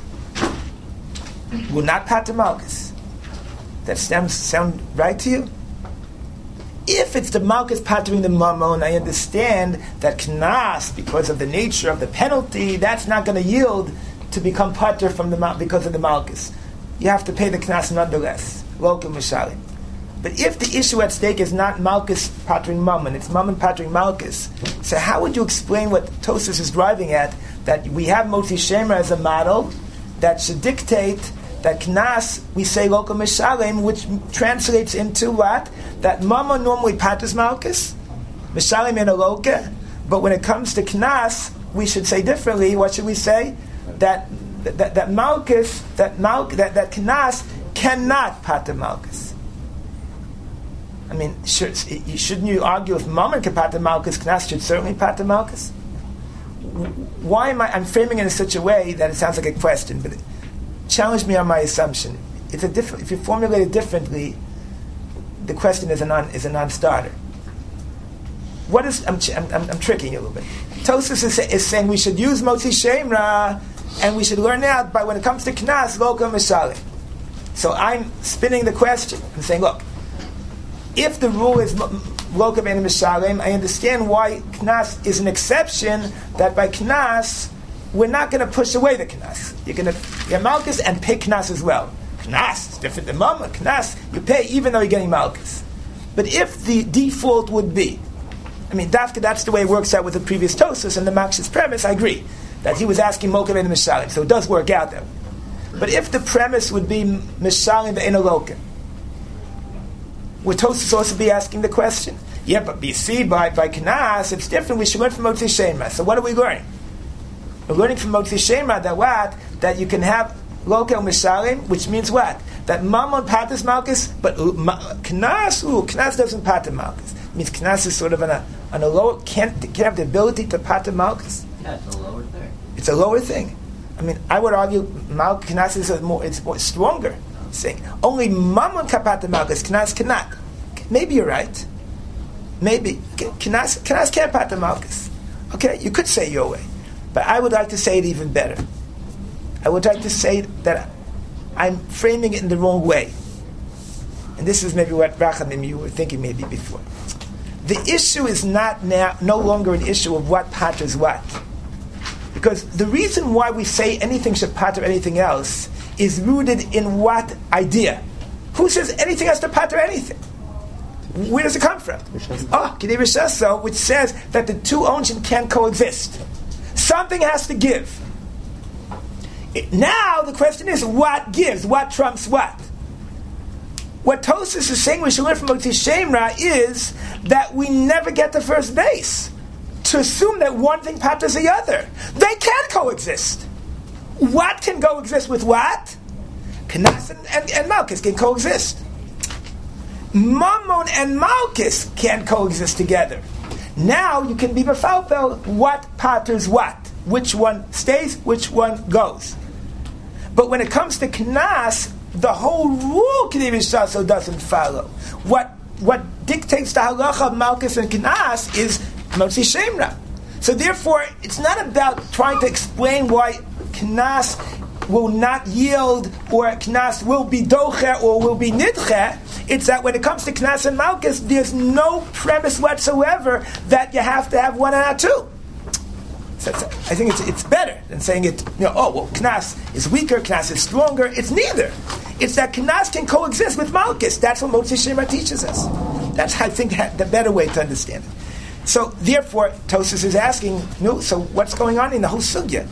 will not pater Malkus. That sound right to you? if it's the Malkus patering the Mammon, I understand that Knas, because of the nature of the penalty, that's not going to yield to become pater from the because of the Malkus. You have to pay the Knas nonetheless. Local Mishalim. But if the issue at stake is not Malkus patering Mammon, it's Mammon patering Malkus, so how would you explain what Tosfos is driving at, that we have Motzi Shemer as a model that should dictate that Knas, we say local Mishalim, which translates into what? That Mammon normally paters Malkus, Mishalim in a loka, but when it comes to Knas, we should say differently. What should we say? That Malkus, that Knas cannot pater Malkus. I mean, shouldn't you argue if Mammon can pater Malkus, Knas should certainly pater Malkus? Why am I'm framing it in such a way that it sounds like a question, but challenge me on my assumption. It's a different. If you formulate it differently, the question is a non-starter. What is? I'm tricking you a little bit. Tosfos is saying we should use Motzi Shemra, and we should learn out by when it comes to Knas, Loka Mishalim. So I'm spinning the question. I'm saying, look, if the rule is Loka Bein Mishalim, I understand why Knas is an exception. That by Knas, we're not going to push away the Knas. You're going to get Malkus and pay Knas as well. Knas is different than Mammon. Knas, you pay even though you're getting Malkus. But if the default would be, I mean, Dafka, that's the way it works out with the previous Tosfos and the Maksh's premise, I agree, that he was asking Loka Bein Mishalim, so it does work out that way. But if the premise would be Mishalim Be'en Loka, would Tosfos also be asking the question? Yeah, but you see, by Knas, it's different. We should learn from Motzi Shemra. So what are we learning? We're learning from Motzi Shemra that what? That you can have Loka Mishalim, which means what? That Mammon paters Malkus, but Knas doesn't pater Malkus. It means Knas is sort of on a lower, can't have the ability to pater Malkus. Yeah, it's a lower thing. It's a lower thing. I mean, I would argue Knas is it's more stronger. Saying only Mammon can pater Malkus, Knas cannot. Maybe you're right. Maybe Knas can't pater Malkus. Okay, you could say your way, but I would like to say it even better. I would like to say that I'm framing it in the wrong way, and this is maybe what Rachamim you were thinking maybe before. The issue is no longer an issue of what paters what, because the reason why we say anything should pater anything else is rooted in what idea? Who says anything has to pater anything? Where does it come from? Kidei Rishaso, which says that the two ownshim can coexist. Something has to give. Now the question is, what gives? What trumps what? What Tosfos is saying we should learn from Motzi Shemra is that we never get to first base to assume that one thing paters the other. They can coexist. What can coexist with what? Knas and Malkus can coexist. Mammon and Malkus can coexist together. Now you can be befalpel what paters what. Which one stays, which one goes. But when it comes to Knas, the whole rule Kidei Rishaso doesn't follow. What dictates the halacha of Malkus and Knas is Motzi Shemra. So therefore, it's not about trying to explain why Knas will not yield, or Knas will be doche, or will be nidche. It's that when it comes to Knas and Malkus, there's no premise whatsoever that you have to have one and not two. So I think it's better than saying it, Knas is weaker, Knas is stronger. It's neither. It's that Knas can coexist with Malkus. That's what Motzi Shemra teaches us. That's, I think, the better way to understand it. So, therefore, Tosfos is asking, so what's going on in the whole sugya?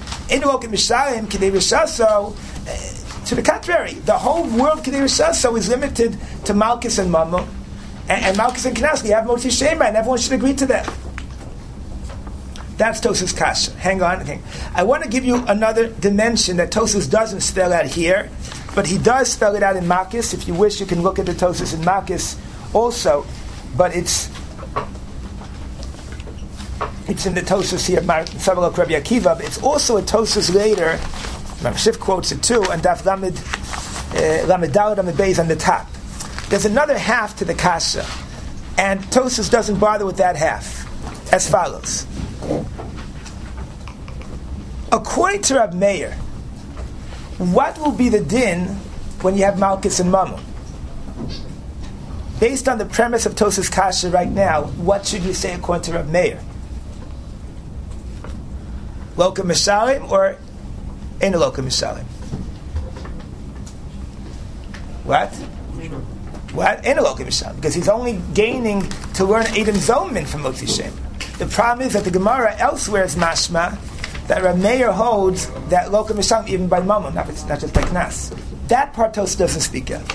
To the contrary, the whole world Kidei Rishaso is limited to Malkus and Mammon, and Malkus and Knas. We have Motzi Shemra, and everyone should agree to that. That's Tosfos' kasha. Hang on. I want to give you another dimension that Tosfos doesn't spell out here, but he does spell it out in Makis. If you wish, you can look at the Tosfos in Makis also, but it's in the Tosfos here, Sabalok Rabbi Akiva, but it's also a Tosfos later. Shif quotes it too, and Daf Lamed Daled Lamed Beis on the top. There's another half to the kasha, and Tosfos doesn't bother with that half, as follows. According to Rab Meir, what will be the din when you have Malkus and Mammon? based on the premise of Tosas Kasha right now, what should you say according to Rav Meir? Loka Mishalim or Ein Loka Mishalim? What? What? Ein Loka Mishalim. Because he's only gaining to learn Eidem Zomin from Motzi Shem. The problem is that the Gemara elsewhere is mashma that Rav Meir holds that Loka Mishalim even by Mammon, not just by Knas. That part Tosas doesn't speak of.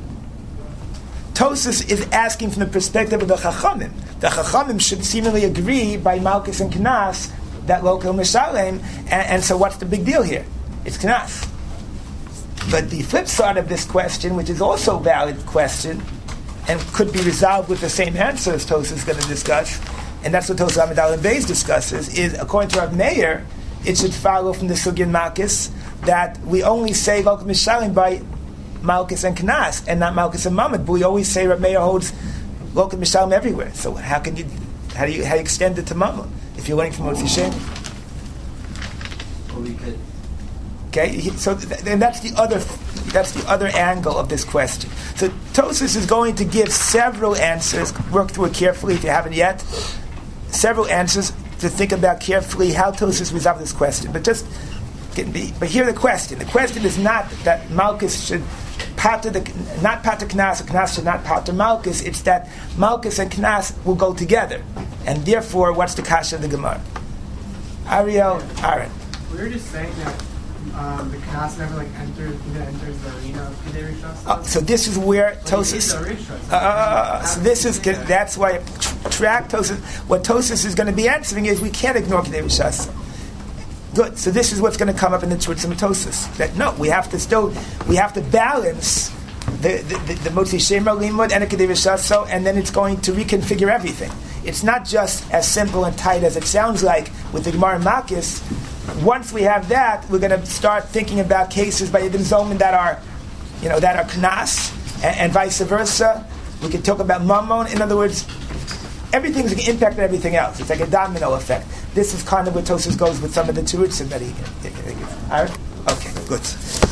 Tosas is asking from the perspective of the Chachamim. The Chachamim should seemingly agree by Malkus and Knas that Loka Mishalem, and so what's the big deal here? It's Knas. But the flip side of this question, which is also a valid question, and could be resolved with the same answer as Tosas is going to discuss, and that's what Tosas Amid Aleph Beis discusses, is according to Rav Meir, it should follow from the Sugyan Malkus that we only say Loka Mishalem by Malkus and Knas, and not Malkus and Mammon. But we always say Rav Meir holds Loka Mishalem everywhere. So how do you extend it to Mammon if you're learning from Motzi Shem? Well, we could. Okay, so then that's the other angle of this question. So Tosas is going to give several answers. Work through it carefully if you haven't yet. Several answers to think about carefully how Tosas resolve this question. But hear the question. The question is not that Malkus should not pater Knas, or Knas should not pater Malkus. It's that Malkus and Knas will go together, and therefore, what's the kasha of the Gemara? Ariel, Aaron. We were just saying that the Knas never enters the arena of Kedei Rishas. So this is where Tosas. So this is that's why track Tosas. What Tosas is going to be answering is we can't ignore Kedei Rishas. Good. So this is what's going to come up in the Tzurtzim Tosas. That no, we have to balance the Motzi Shema Limud and the Kedei Rishas, and then it's going to reconfigure everything. It's not just as simple and tight as it sounds like with the Gemara Makis. Once we have that, we're going to start thinking about cases by Yidin Zomin that are Knas, and vice versa. We can talk about Mammon. In other words, everything's going to impact everything else. It's like a domino effect. This is kind of where Tosas goes with some of the Tzurtzim that he. All right? Okay, good.